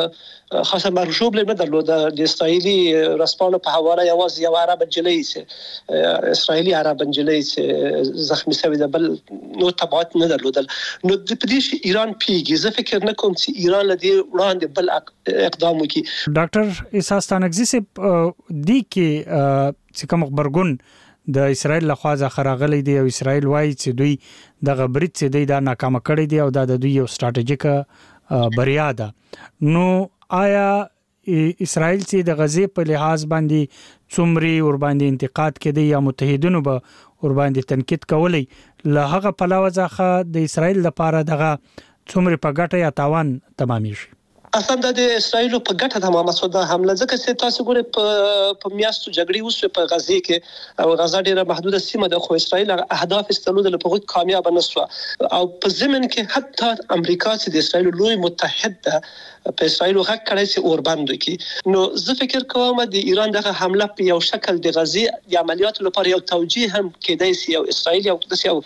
خاصه مرشوب نه درلوده. د اسرائیلي رسپانو په حواله یوازې یو عرب جلۍ چې اسرائیلي عرب جلۍ چې زخمی شوی ده بل نو تبعات نه درلودل. نو د پدې ایران پیږي زه فکر نه کوم چې ایران لدی وړاندې بل اقدام وکړي. ډاکټر عیسی ستانکزي صاحب دی کې چې کوم خبرګون د اسرائیل لخوا ځخه راغلي دی او اسرائیل وایي چې دوی د غبرت چې دی دا ناکام کړی دی او دا د دوی یو ستراتیژیک بریا ده. نو آیا اسرائیل چې د غزې په لحاظ باندې څومره ور باندې انتقاد کړي یا متحدینو به ور باندې تنقید کولی له هغه پلوه ځخه د اسرائیل لپاره دغه څومره په ګټه یا تاوان تمامي شي؟ اصلا د اسرائیل په ګټه تمامه شو دا حمله ځکه چې تاسو ګورئ په په میاشتو جګړې وسوه په غزې کې او غزه ډیره محدوده سیمه ده خو اسرائیل اهداف استلود لپاره کامیاب نه شو او په ضمن کې حتی امریکا چې د اسرائیل لوی متحد ده په اسرائیل غږ کړی چې اوربند کی. نو زه فکر کوم د ایران دغه حمله په یو شکل د غزې د عملیاتو لپاره یو توجیه هم کېدای شي او اسرائیل یو د یو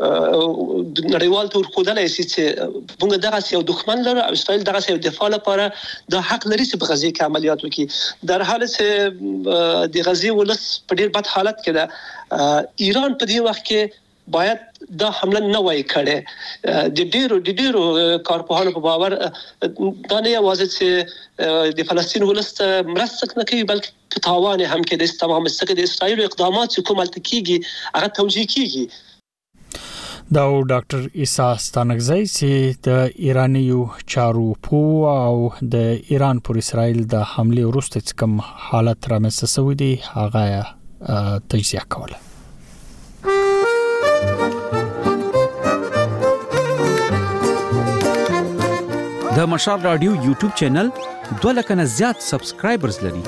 نړیوال تور خدای شي چې موږ دغه یو دښمن لرو او اسرائیل دغه یو دفاع لپاره د حق لري چې په غزې کې عملیات وکړي. در حال چې د غزې ولس په ډیر بد حالت کې ده ایران په دې وخت کې باید دا حمله نه وای کړي. د ډیرو د ډیرو کارپوهانو په باور دا نه یوازې چې د فلسطین ولست مرسته نه کوي بلکې تاوان هم کې د تمام څخه د اسرائیل اقدامات کوم التکیږي هغه توجیه کیږي. دا ډاکټر عیسی ستانکزی چې د ایرانیو چارو پو او د ایران پر اسرائیل د حمله وروسته کوم حالت رامنځته شوی دی هغه تجزیه کوله. د مشال رادیو یوټیوب چینل دوه لک نه زیات سبسکرایبرز لري.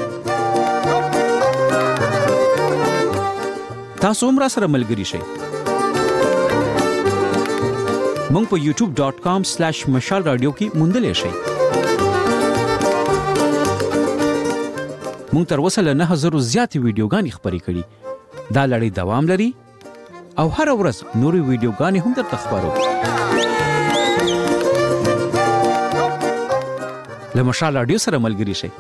تاسو هم را سره ملګري شئ. مونږ په یوټیوب ډاٹ کام سلیش مشال رادیو کې موندلې شئ. مونږ تر اوسه له نه هزارو زیاتې ویډیوګانې خپرې کړي. دا لړۍ دوام لري او هر ورځ نورې ویډیوګانې هم درته خپرو. له مشال رادیو سره ملګري شئ.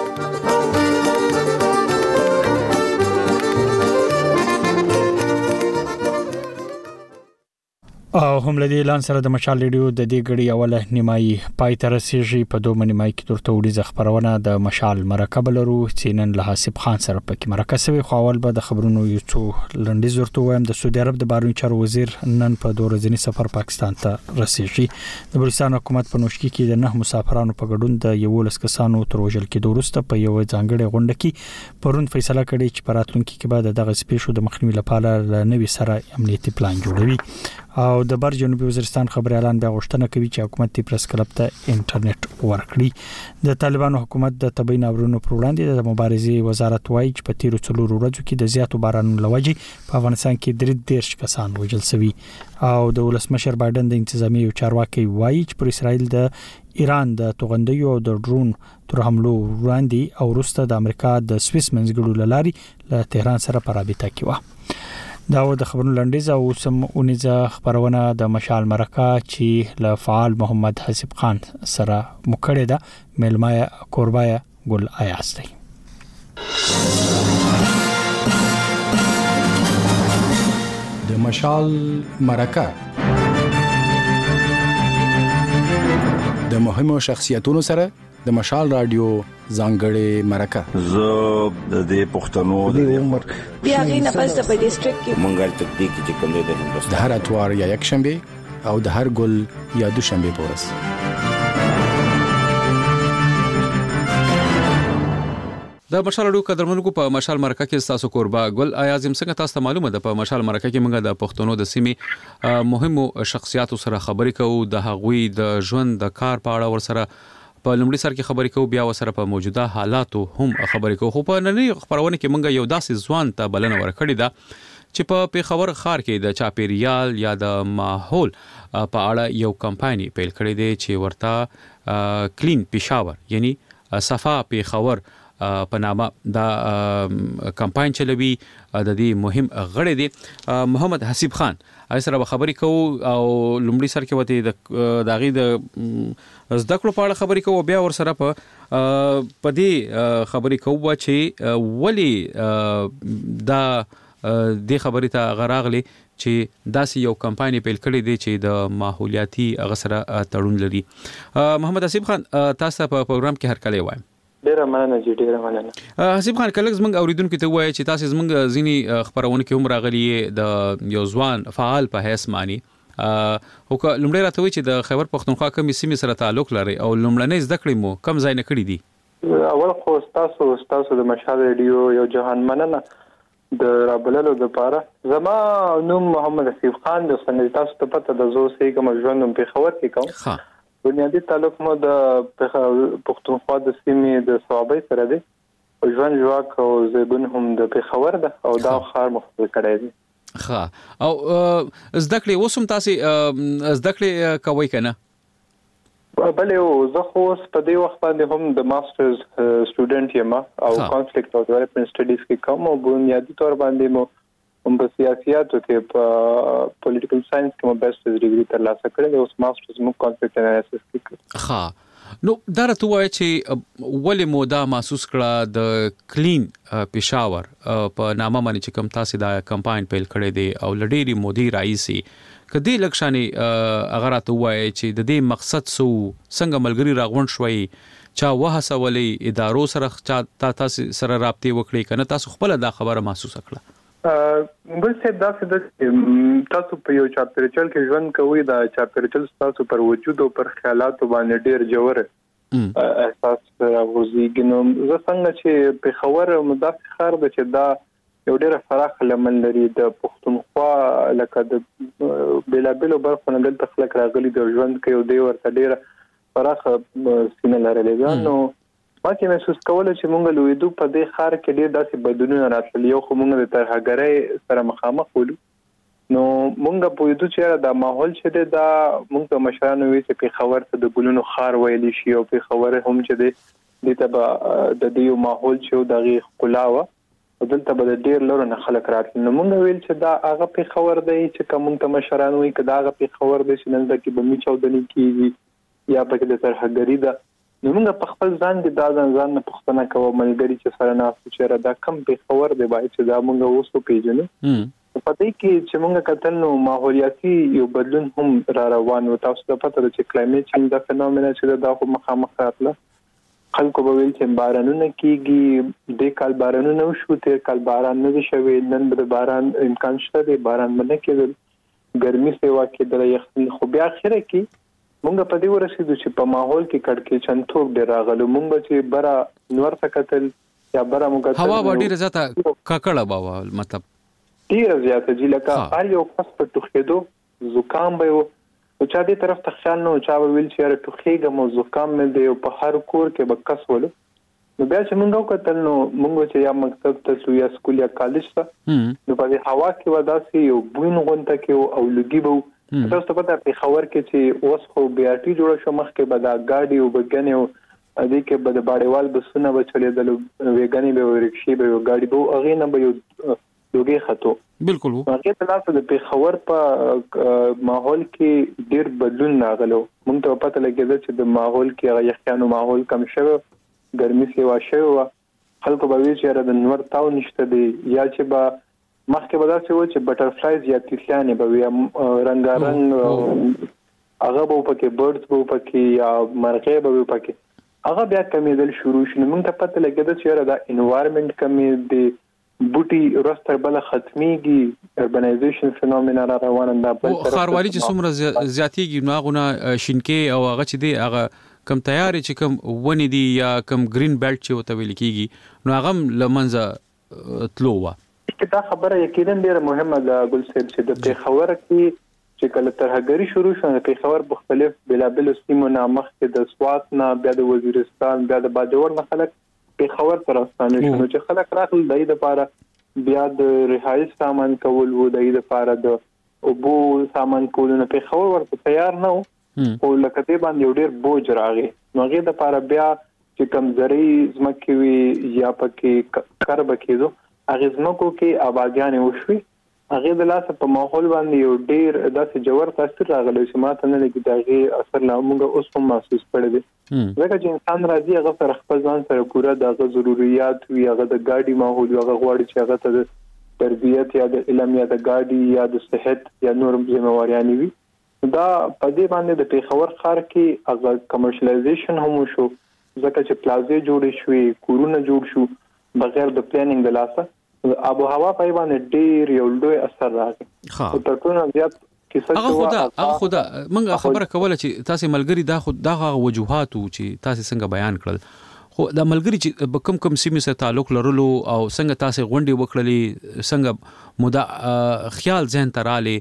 او هم لدی اعلان سره د مشال ریډیو د دې غړي اوله نیمایي پای تر رسیږي. په دوه نیمایي کې ترته وړي خبرونه د مشال مرکب لرو چې نن له حسیب خان سره پکې مرکه سوي. خو اول به د خبرونو یو څو لنډیز ورته وایم. د سعودي عرب د بهرنی چارو وزیر نن په دوه ورځنی سفر پاکستان ته رسیږي. د بلوچستان حکومت په نوشکی کې د نه مسافرانو په ګډون د یو لس کسانو تر وژل کېدو وروسته په یو ځانګړي غونډه کې پرون فیصله کړې چې په راتلونکي کې به دغه سپیشو د مخنیوي لپاره نوي سره امنیتي پلان جوړوي. او د بر جنوبي وزیرستان خبري اعلان بیا غوښتنه کوي چې حکومت تی پریس کلب ته انټرنیټ ورکړي. د طالبانو حکومت د طبي ناورونو پر وړاندې د مبارزې وزارت وایي چې په تیرو څلورو ورځو کې د زیاتو بارانونو لوجې په افغانستان کې درې دیرش کسان وژل شوي. او د ولسمشر بایدن د انتظامی یو چارواکي وایي چې پر اسرائیل د ایران د توغندیو او د ډرون تر حملو وړاندې او وروسته د امریکا د سویس منځګړو لاري له تهران سره په رابطه کې و. دا و د خبرونو لنډیز او سم اونیزه خبرونه د مشال مرکه چې له فعال محمد حسیب خان سره مکړه ده. ملمای قربای ګل ایاز دی. د مشال مرکه د مهمو شخصیتونو سره د مشال رادیو ځانګړې مرکه. زه د دې پښتنو د عمر بیا غینه پس په ډیسټریکټ کې منګل تکدیک چې کوم دی د هندوستان د هر اتوار یا یک شنبه او د هر ګل یا دوشنبه پورس. د مشال رادیو قدرمنو په مشال مرکه کې تاسو قربا ګل ایازم څنګه تاسو معلومه ده. په مشال مرکه کې موږ د پښتنو د سیمې مهمو شخصیاتو سره خبرې کوو. د هغوی د ژوند د کار په اړه ورسره په لومړي سر کې خبرې کوو، بیا وسره په موجوده حالاتو هم خبرې کوو. خو په نننۍ خبرونه کې موږ یو داسې ځوان ته بلنه ورکړې ده چې په پیښور ښار کې د چاپیریال یا د ماحول په اړه یو کمپایني پیل کړی دی چې ورته کلین پیښور یعنی صفا پیښور په نامه دا کمپاین چلوي. د دې مهم غړی دی محمد حسیب خان. ای سره خبرې کوو او لومړي سر کې وته د داغي د زده کړو په اړه خبرې کوو، بیا ور سره په پدې خبرې کوو چې ولی دا د خبرې ته غراغلي چې داسې یو کمپاین پیل کړی دی چې د ماحولیاتي غسره تړون لري. محمد حسیب خان تاسو په پروګرام کې هر کله وایم. ډیره مننه جی ډیره مننه. حسیب خان کله زمنګ اوریدونکو ته وایي چې تاسو زمنګ ځینی خبرونه کې هم راغلي د یو ځوان فعال په حیث معنی او که لومړی راته وایي چې د خیبر پښتونخوا کوم سیمې سره تعلق لري او لومړنۍ زده کړې مو کم ځای نه کړې دي؟ اول خو تاسو تاسو د مشال ریډیو یو جهان مننه د رابللو لپاره. زما نوم محمد حسیب خان د سنې تاسو ته پته د زو سې کوم ژوندم په خبر کې کوم. ها بنیادی تعلق مو د پښتونخوا د سیمې د صوابۍ سره دی. ژوند جواک او زبون هم د پیښور ده او دا خار مختص کړی دی. ها او زده کړې اوس هم تاسو زده کړې کوي کنه؟ بله او زه خو په دې وخت باندې هم د ماسترز سټوډنټ یم او کانفلیکټ او ډیولپمنٹ سټډیز کې کوم او بنیادی تور باندې مو هم په سیاسياتو کې په پولیټیکل ساينس کې مو بیسټ ډیګري ترلاسه کړې او ماسترز مو کانفلیکټ انالیسس کې. ها نو دا راته وایي چې ولې مو دا محسوس کړه د کلین پیښور په نامه باندې چې کوم تاسو دا کمپاین پیل کړی دی او لډيري مودي رئیسي کدی لکشاني اگر راته وایي چې د دې مقصد سو څنګه ملګری راغون شوي چا وهڅولې ادارو سره چا تاسو سره رابطه وکړي کنه تاسو خپل دا خبره محسوس کړه؟ بل څه دا چې تاسو په یو چاپیریال کې ژوند کوئ دا چاپیریال تاسو پر وجود او پر خیالات باندې ډیر جوړ احساس راوځي. نو زه څنګه چې په خبر مدافع خار د چې دا یو ډیر فراخ لمن لري د پښتونخوا لکه د بلابلو برخو نه دلته خلک راغلي د ژوند کې یو دی ورته ډیر فراخ سینه لري. نو ما چې محسوس کوله چې مونږ لویدو په دې خار کې ډېر داسې بدلونونه راتلل. یو خو مونږ د ترهګرۍ سره مخامخ ولو نو مونږ په یوه چې دا ماحول چې دی دا مونږ ته مشرانو وی چې پیښور ته د ګلونو خار ویلی شي او پیښور هم چې دی د تبا د دې ماحول چې دغه ښکلاوه دلته به ډېر لور نه خلک راتل. نو مونږ ویل چې دا هغه پیښور دی چې کوم ته مشرانو وی کدا هغه پیښور دی چې نن د کې بمی چودنی کیږي یا په د ترهګری دا. نو موږ په خپل ځان کې دا ځان ځان نه پوښتنه کوو ملګری چې سره ناسو چې دا کم په خبر دی باید چې دا موږ اوسو پیژنو. په دې کې چې موږ کتل نو ماحولیاتي یو بدلون هم را روان و. تاسو ته پته ده چې کلایمټ چینج دا فنومنا چې دا خو مخامخ راتله خلکو به ویل چې بارانونه کیږي د کال بارانونه وشو تیر کال باران نه شوي نن به باران امکان شته دی باران باندې کېدل ګرمي سیوا کېدل یخني خو بیا اخره کې مونږ په دې ورسېدو چې په ماحول کې کډکې چنتوب ډېر راغلو. مونږ چې برا نور تکتل یا برا مونږ هوا ډېره زیاته ککړه باوه مطلب ډېره زیاته چې لکه هر یو کس په ټوخېدو زکام به و او چا دې طرف ته خیال نه چا به ویل چې یاره ټوخېږم او زکام مې دی او په هر کور کې به کس ولو. نو بیا چې مونږ وکتل نو مونږ چې یا مکتب ته تلو یا سکول یا کالج ته نو په دې هوا کې و داسې یو بوین غونډه کې او لګي به تاسو ته پته په خبر کې چې اوس خو بي ار ټي جوړ شو مخکې به دا گاډي او بګنې او دې کې به د باړیوال بسونه به چلیدل ویګنې به ورکشي به گاډي به اغه نه به یو لوګي خطو بالکل هغه په تاسو د خبر په ماحول کې ډیر بدلون راغلو. مونږ ته پته لګیږي چې د ماحول کې هغه یخیانو ماحول کم شوی ګرمي سیوا شوی خلکو به وی چې د نور تاو نشته دی یا چې به مخکې به داسې و چې بټرفلایز یا تیتلیانې به وي رنګارنګ هغه به پکې برډز به پکې یا مرغۍ به پکې هغه بیا کمیدل شروع شي. نو موږ ته پته لګیږي چې دا انوایرنمنت کمی دی بوټي ورستر بل ختميږي اربنایزیشن فینومینا را روان ده بل طرف خاروالي چې څومره زیاتیږي نو غونه شینکې او هغه چې دی هغه کم تیاری چې کم ونی دی یا کم گرین بیلټ چې وته ویل کیږي نو هغه لمنځه تلو وا. دا خبره یقینا ډیره مهمه ده ګل صاحب چې د پیښور کې چې کله ترهګری شروع شو د پیښور مختلف بلابل سیمو نه مخکې د سوات نه بیا د وزیرستان بیا د باجوړ نه خلک پیښور ته راستانه شو چې خلک راتل دای د پاره بیا د رهایش سامان کول وو دای د پاره د اوبو سامان کول نه پیښور ورته تیار نه او لکه دې باندې ډیر بوج راغی. نو هغه د پاره بیا چې کمزوري زمکه وی یا پکې کار بکیدو اغزمکو کې آبادیان وشوي هغه د لاس په ماحول باندې یو ډیر داسې جوړ تاثیر راغلی چې ماته نه لګي دغه اثر لا موږ اوس هم محسوس کړی دی. ځکه چې انسان راځي هغه سره خپل ځان سره پوره دغه ضرورت وي هغه د ګاډي ماحول هغه غواړي چې هغه ته د تربیت یا د علم یا د ګاډي یا د صحت یا نور ذمہواریان وي. دا په دې باندې د پیښور ښار کې هغه کمرشلایزیشن هم شو ځکه چې پلازې جوړې شوې کورونه جوړ شو بغیر د پلانینګ د لاسه آب او هوا په باندې ډیر یو لوی اثر راغی. او تر ټولو زیات کیسه هغه خدا هغه خدا موږ خبره کوله چې تاسو ملګری دا خود دغه وجوهات چې تاسو څنګه بیان کړل خو د ملګری چې کم کم سیمې سره تعلق لرلو او څنګه تاسو غونډې وکړلې څنګه مودا خیال ذهن تراله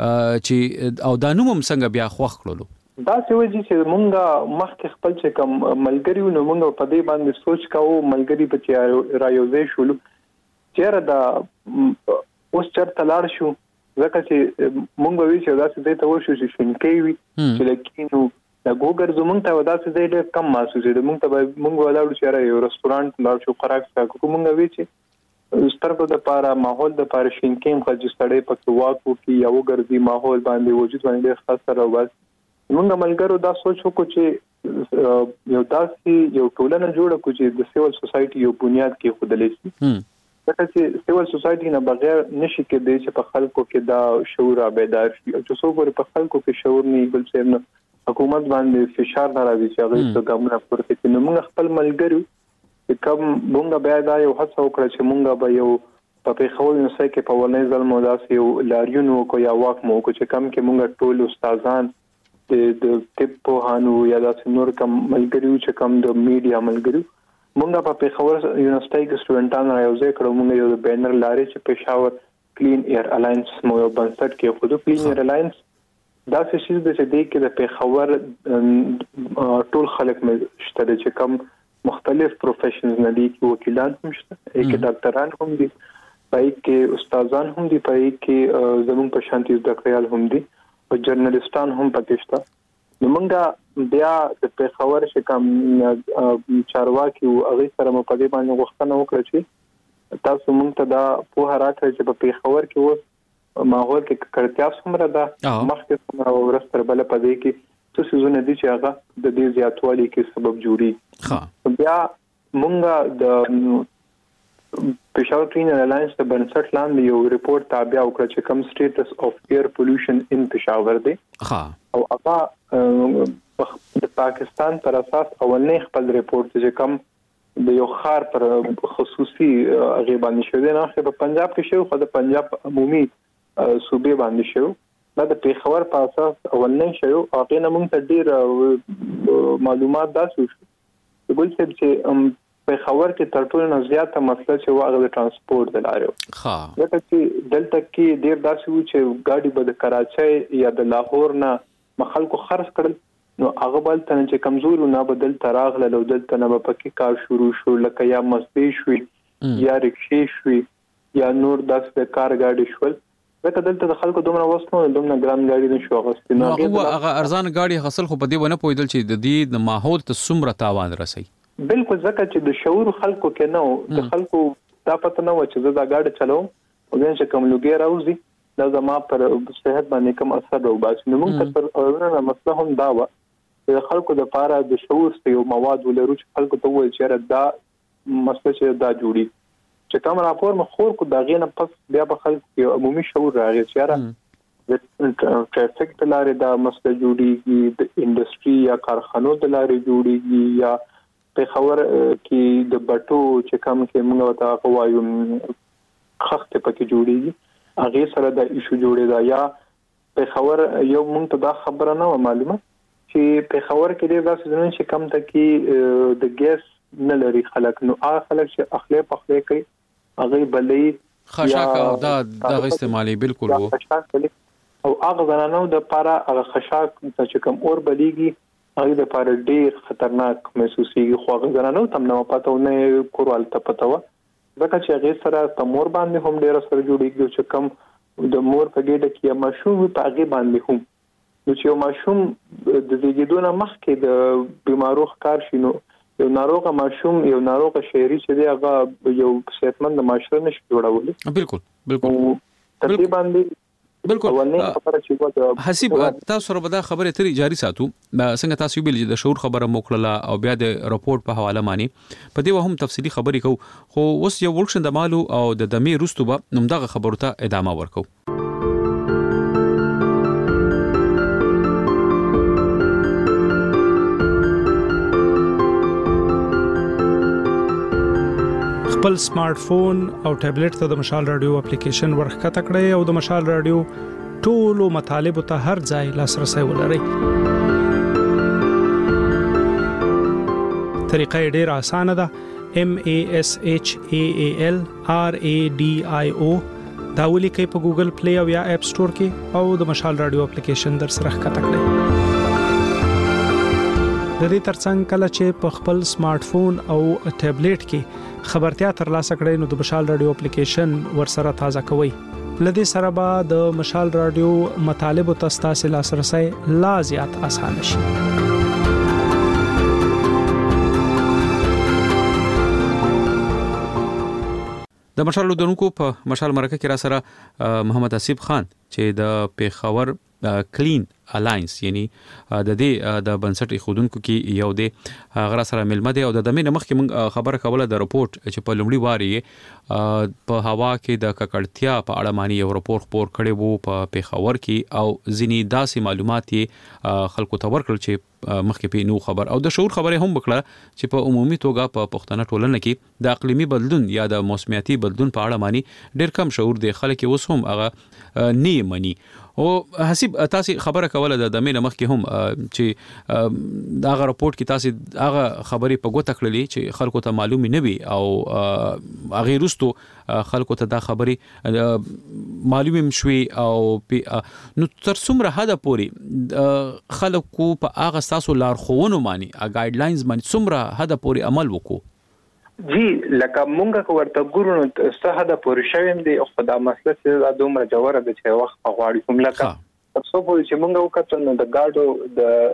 چې او دا نوم څنګه بیا خوښ کړلو. دا څه وجه چې مونږه مخکې خپل چې کوم ملګری نو مونږ په دې باندې سوچ کاوه ملګری په چې رايوځې شول چیرې دا اوس چرته لاړ شو ځکه چې مونږ وی چې دا څه ته وشو چې شینکې وي چې لکینو دا ګوګر زمونږ ته دا څه ډېر کم محسوس دي مونږ ته مونږ ولاړو چې یو رستورانت لاړ شو خوراک څخه مونږ وی چې سترګو د پاره ماحول د پاره شینکې خلک ستړي پکې واکو کې یو ګرځي ماحول باندې وجود باندې خاص سره وبس موږ ملګرو دا سوچ وکړو چې یو داسې یو ټولنه جوړه کړو چې د سیول سوسايټي یو بنیاد کې خودلې شي. ځکه چې سیول سوسايټي نه بغیر نشي کېدای چې په خلکو کې دا شعور بیدار شي او چې څوک په خلکو کې شعور نه بل څه نه حکومت باندې فشار نه راځي چې هغه څه ګامونه پورته کړي. نو موږ خپل ملګرو چې کوم موږ بیا دا یو هڅه وکړه چې موږ به یو په پیښور یونیورسيټي کې په ولنې ځل مو داسې یو لاریون وکړو یا واک مو وکړو چې کوم کې موږ ټول استادان د د طب په هانو یا د نور کوم ملګرو چې کوم د میډیا ملګرو موږ په پیښور یونیورسيټي کې سټوډنټانو راوځي کړو. موږ یو بینر لاري چې پیښور کلین ایر الاینس مو یو بنسټ کې خو د کلین ایر الاینس دا څه شي د دې کې د پیښور ټول خلک مې شته چې کوم مختلف پروفیشنز نه دي کې وکیلان هم شته کې ډاکټران هم دي پای کې استادان هم دي پای کې زموږ په شانتي زدهکړیال هم دي او جرنالستان هم پکې شته. نو موږ بیا د پیښور چې کوم چارواکي او هغه سره مو په دې باندې غوښتنه وکړه چې تاسو موږ ته دا په هر راکړه چې په پیښور کې و ماحول کې کړتیا څومره ده مخکې څومره ورستر بل په دې کې څه څه نه دي چې هغه د دې زیاتوالي کې سبب جوړي. ها بیا موږ د پیښور کلین الاینس د بنسټ لاندې یو ریپورت تابع وکړ چې کوم سټیټس اف ایر پولوشن ان پیښور دی. ها او هغه د پاکستان پر اساس اولنې خپل ریپورت چې کوم د یو خار پر خصوصي غیبانی شوی دی نه په پنجاب کې شو خو د پنجاب عمومي صوبې باندې شو دا د پیښور په اساس اولنې شو. هغه نه موږ ته ډیر معلومات داسو شو ګل چې پیښور کې تر ټولو نه زیاته مسله چې واغه د ترانسپورت د لارو ها لکه چې دلته کې ډیر داسې و چې ګاډي به د کراچۍ یا د لاهور نه مخالکو خرڅ کړل نو هغه بل تن چې کمزور نه بدل تراغله لو دلته نه پکې کار شروع شو لکه یا مستی شوي یا رکشې شوي یا نور داسې د کار ګاډي شول لکه دلته د خلکو دومره وسنو دومره ګران ګاډي نشو غوښتي نو هغه ارزان ګاډي حاصل خو په دې ونه پویدل چې د دې د ماحول ته څومره تاوان رسي. بالکل ځکه چې د شعور خلکو کې نو د خلکو دا پته نه و چې زه دا گاډي چلوم او ځین چې کوم لوګي راوځي دا زما پر صحت باندې کوم اثر راوباسي. نو موږ تر اورنه مسله هم دا و چې خلکو د لپاره د شعور یو مواد ولرو چې خلکو ته وایي چې دا مسله چې دا جوړي چې کوم راپور مخور کو دا غینه پس بیا په خلکو یو عمومي شعور راغی چې را د ټرافیک د لارې دا مسله جوړيږي د انډستری یا کارخانو د لارې جوړيږي یا پیښور کې د بټو چې کوم کې موږ ته کوایو خخت پکې جوړیږي هغه سره د ایشو جوړې دا یا پیښور یو موږ ته دا خبره نه معلومه چې پیښور کې د داسې ځنه چې کم ته کې د ګیس نه لري خلک نو هغه خلک چې اخلي پخلي کوي هغه بلې خشاک دا د استعمالي بالکل وو او هغه زنانو د لپاره هغه خشاک چې کوم اور بلیږي هغه د لپاره ډیر خطرناک محسوسيږي خو هغه زنانو تم نه پاتو نه کورال ته پتاوه ځکه چې هغه سره تمور باندې هم ډیر سره جوړیږي چې کوم د مور په ګډه کې ماشوم په هغه باندې هم نو چې ماشوم د زیږیدو مخکې د بیمارو ښکار شي نو یو ناروغه ماشوم یو ناروغه شهري چې دی هغه یو صحتمند معاشره نشي جوړولای. بالکل بالکل تقریبا بالکل حسیب تاسو سره به دا خبره تری جاری ساتو څنګه تاسو ویل چې د شعور خبره موکړه او بیا د راپورټ په حواله مانی په دې وهم تفصیلی خبرې کو خو اوس یو ورکشن د مالو او د دمه رستو به نومدغه خبرو ته ادامه ورکو. خپل سمارټ فون او ټابلیټ ته د مشال رادیو اپلیکیشن ورخکته کړئ او د مشال رادیو ټولو مطالب ته هر ځای لاسرسي ولرئ. طریقه ډیره اسانه ده. M A S H A A L R A D I O دا ولیکئ په ګوګل پلی او یا اپ سٹور کې او د مشال رادیو اپلیکیشن در سره ښکته کړئ. د دې ترڅنګ کله چې په خپل سمارټ فون او ټابلیټ کې خبرتیا ترلاسه کړئ نو د مشال رادیو اپلیکیشن ورسره تازه کوئ. لدې سره به د مشال رادیو مطالب او تاسو لاسرسي لا زیات اسانه شي. د مشال لودونکو په مشال مرکه کې را سره محمد حسیب خان چې د پیښور کلین الاینس یعنی د دې د بنسټ خودونکو کې یو د غره سره ملمه دی او د دمه مخ کې موږ خبره کوله د رپورت چې په لومړي واری په هوا کې د ککړتیا په اړه مانی یو رپورت خبر کړي وو په پیښور کې او ځینی داسې معلومات خلکو ته ورکړل چې مخکې په نو خبر او د شعور خبره هم وکړه چې په عمومي توګه په پښتنه ټولنه کې د اقلیمي بدلون یا د موسمیاتي بدلون په اړه مانی ډېر کم شعور دی خلک اوس هم هغه نه مني او حسب تاسو خبره کوله د دمه مخ کې هم چې دا غا رپورت کې تاسو هغه خبرې په ګوته کړلې چې خلکو ته معلومي نه وي او هغه رستو خلکو ته دا خبرې معلومه مشوي او نو تر څومره حد پورې خلکو په هغه تاسو لارښوونو مانی ا ګایډلاینز باندې څومره حد پورې عمل وکړو جی لکه مونږه کو ورته ګورو نو څه حد پورې شویم دی او خدای مسله چې دومره جوړه د چې وخت په غواړي کوم لکه تاسو په چې مونږه وکړو نو د ګاډو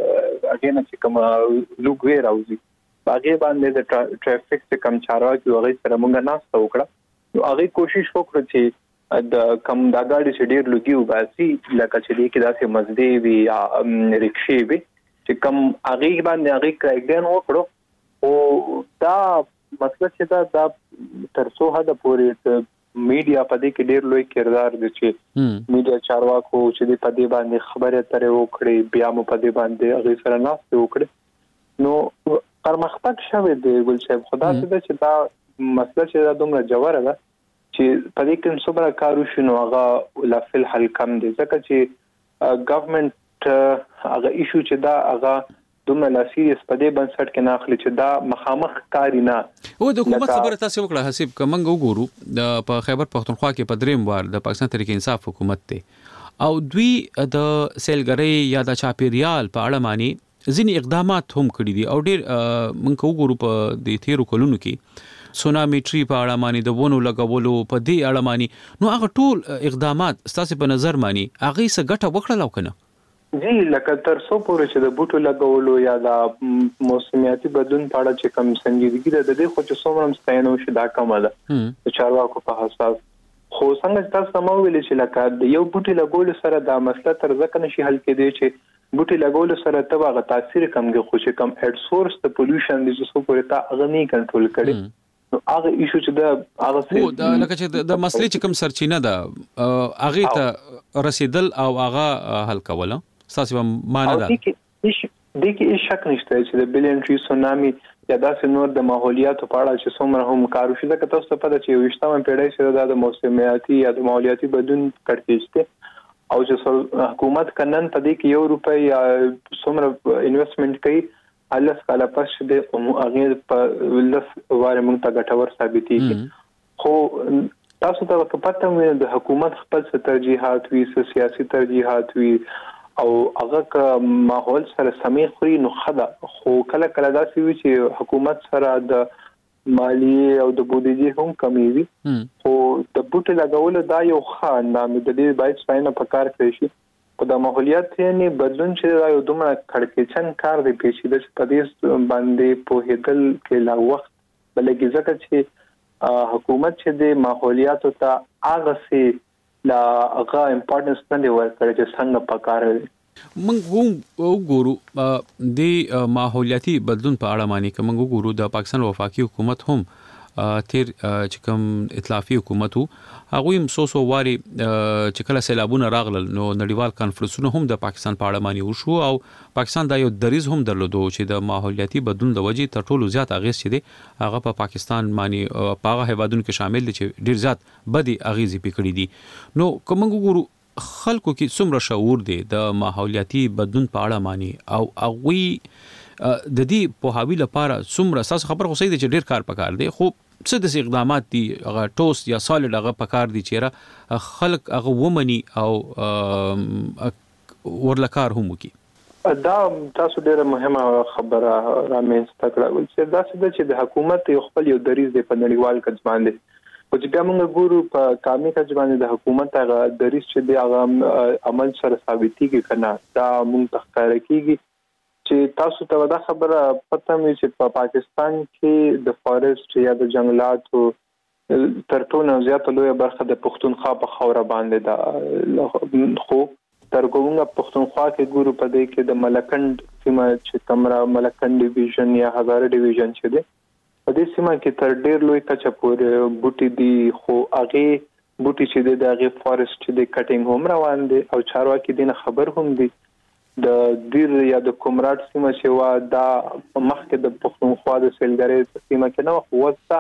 د اګین چې کوم لوګوي راوځي باغې باندې د ټرافیک چې کم چارواکي هغه سره مونږه ناسته وکړه نو هغه کوشش وکړه چې د کم دا ګاډي چې ډیر لوګي وباسي لکه چې دې کې داسې مزدي وي یا رکشې وي چې کم هغه باندې هغه کرایډن وکړو او دا مطلب چې دا د ترسو حد پورې میډیا په دې کې ډېر لوی کردار دی چې میډیا چارواکو چې د پدې باندې خبره ترې وکړي بیا مو پدې باندې هغه سره ناسته وکړي نو پرمختګ شوه دی ګل صاحب خدا دې چې دا مسله چې دا دومره جوړه ده چې پدې کې څومره کارو شنو هغه لافل حل کم دي ځکه چې ګورنمنت هغه ایشو چې دا هغه دومره لاسیریس په دې بنسټ کې ناخلي چې دا مخامخ کاری نه او د حکومت خبره تاسو وکړه حسب کومنګ وګورو په خیبر پختونخوا کې په دریم وار د پاکستان تحریک انصاف حکومت ته او دوی د سیلګری یا د چاپیریال په اړه مانی ځینې اقدامات هم کړی دي او ډیر منکو وګورو په د تیرو کلونو کې سونامي ټری په اړه مانی د ونو لګولو په دې اړه مانی نو هغه ټول اقدامات تاسو په نظر مانی هغه څه ګټه وکړه لو کنه جی لکه تر څو پورې چې د بوټو لګولو یا د موسمیاتي بدلون په اړه چې کم سنجیدګي ده د دې خو چې څومره مستعینو شي دا کومه ده چې چارواکو په حساس خو څنګه تاسو مو ویل چې لکه د یو بوټي لګولو سره دا مسله تر ځکه نشي حل کېدی چې بوټي لګولو سره تبغه تاثیر کمږي خو چې کم هډ سورس د پولوشن د څه پورې تا اغنی کنټرول کړي نو هغه ایشو چې دا هغه څه دا لکه چې د مسلې چې کم سرچینه ده هغه ته رسیدل او هغه حل کوله تاسو معنا ده د کې شک نشته چې د بلین ټری سونامي یا داسې نور د ماحولیاتو په اړه چې څومره هم کارو شي ځکه تاسو ته پته چې وشتمه پیړۍ سره د موسمیاتي یا د ماحولیاتي بدلون کړکېشته او چې حکومت کنن په دې کې یو روپۍ یا څومره انویسټمنٹ کوي الله سکاله پس د هغه په لس واره مونږ ته ګټور ثابتېږي خو تاسو ته پته مې د حکومت خپل ترجیحات وی سیاسي ترجیحات وی او هغه ماحول سره سمې خوري نو خدا خو کله کله دا سی وی چې حکومت سره د مالی او د بودیجې هم کمی وي خو د بوټي لګول دا یو خان نام د دې بایټ سپاینه په کار کوي شي په د ماحولیات یعنی بدلون چې دا یو دومره کړکېچن کار دی پیچیده چې په دې باندې په هدل کې لا وخت بلکې ځکه چې حکومت چې د ماحولیات ته هغه سي لا هغه امپورټنس نه دی ورکړی چې څنګه پکاره موږ وګورو د ماحولیاتي بدلون په اړه معنی کوم وګورو د پاکستان وفاقي حکومت هم تیر چې کوم ائتلافي حکومت هغه هم سو سو واري چې کله سیلابونه راغلل نو نړیوال کانفرنسونه هم د پاکستان په اړه معنی وشو او پاکستان دا یو دریز هم درلودو چې د ماحولیاتي بدلون د وجې تر ټولو زیات اغیز چي دي هغه په پاکستان معنی په هغه هیوادونو کې شامل دي چې ډیر زیات بدی اغیزې پکړې دي نو کوم وګورو خلکو کې څومره شعور دی د ماحولیاتي بدلون په اړه معنی او هغه د دې په حاوی لپاره څومره اساس خبر خو صحیح دی چې ډیر کار پکار دی خو څه د اقدامات دي هغه ټوس یا سالډ هغه پکار دي چې خلک هغه ومني او ورلکار هم وکي دا تاسو ډیره مهمه خبره رامنځ تکړه چې دا چې د حکومت یو خپل یو دریز دی په نړیوال کچ باندې او چې موږ ګورو په قومي کچ باندې د حکومت هغه دریز چې دی هغه عمل سره ثابتېږي کنه دا موږ تخکار کیږي چې تاسو ته دا خبره پته مې چې په پاکستان کې د فارست یا د جنگلاتو تر ټولو زیات لوی برخه د پښتونخوا په خوره باندې دا خو ترګونګه پښتونخوا کې ګورو په دې کې د ملکند سیمه چې کمرا ملکند ډیویژن یا هزاره ډیویژن چې دی په دې سیمه کې تر ډیر لوی کچه پورې بوټي دي خو هغه بوټي چې د هغه فارست چې د کټینګ هم روان دي او چارواکي دین خبر هم دي د دیر یا د کومراټ سیمه چې وا دا مخکې د پښتونخوا د سیلګری سیمه کې نو وستا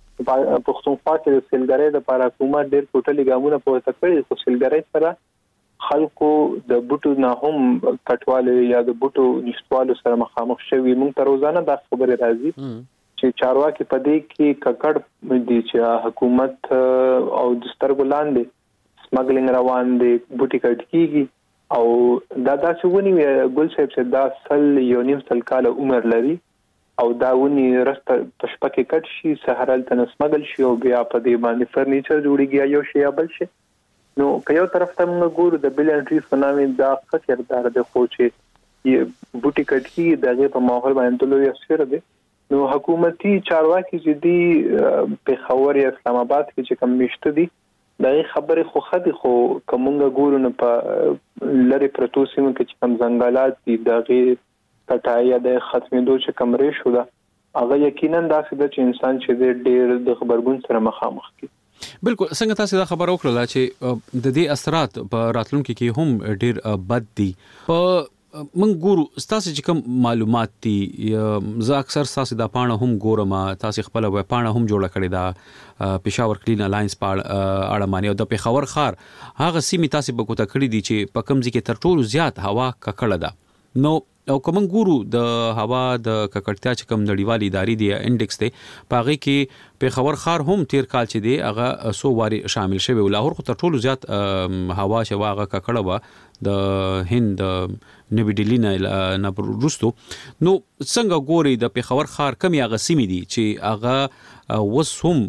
پښتونخوا کې د سیلګری د لپاره حکومت ډیر ټوټلي ګامونه پورته کړی خو سیلګری سره خلکو د بوټو نه هم کټواله یا د بوټو نشټوالو سره مخامخ شوي مونږ ته روزانه دا خبره راځي چې چارواکي په دې کې ککړ دي چې حکومت او د سترګو لاندې سمګلینګ روان دي بوټي کټ کیږي او دا داسې ونی ګل صاحب چې دا سل یو نیم سل کال عمر لري او دا ونی رسته پشپکه کټ شي سهارل تنسمګل شي او بیا په دې باندې فرنیچر جوړیږي یو شی یا بل شي نو که یو طرف ته موږ ګورو د بلین ټری فنامي دا ښه کردار دی خو چې بوټي کټي دغه په ماحول باندې لوی اثر دی نو حکومتي چارواکي چې دی په خبر اسلام آباد کې چې کم مشته دي دغه خبره خو خدي خو کومه ګورو نه په لری پروتو سیمه کې چې کم ځنګلات دي دغه کټایا د ختمېدو چې کمرې شو دا هغه یقینا داسې د چې انسان چې ډېر د خبرګون سره مخامخ کی بالکل څنګه تاسو دا خبر وکړه چې د دې اثرات په راتلونکو کې هم ډېر بد دي په من ګورو تاسو چې کوم معلومات دي زه اکثر تاسو دا پاڼه هم ګورم تاسو خپل وای پاڼه هم جوړه کړې ده پېښور کلین الاینس پاړه اړه مانی او د پېښور خار هغه سیمه تاسو په کوته کړې دي چې په کم ځای کې تر ټولو زیات هوا ککړه ده نو او کوم ګورو د هوا د ککړتیا چې کوم نړیوالې ادارې دی انډیکس دی پاغه کې پېښور خار هم تیر کال چې دی هغه سو واري شامل شوی او لاهور خو تر ټولو زیات هوا چې واغه ککړه و د هند نوی ډیلی نه روستو نو څنګه ګوري د پېښور خار کمی هغه سیمې دي چې هغه وسوم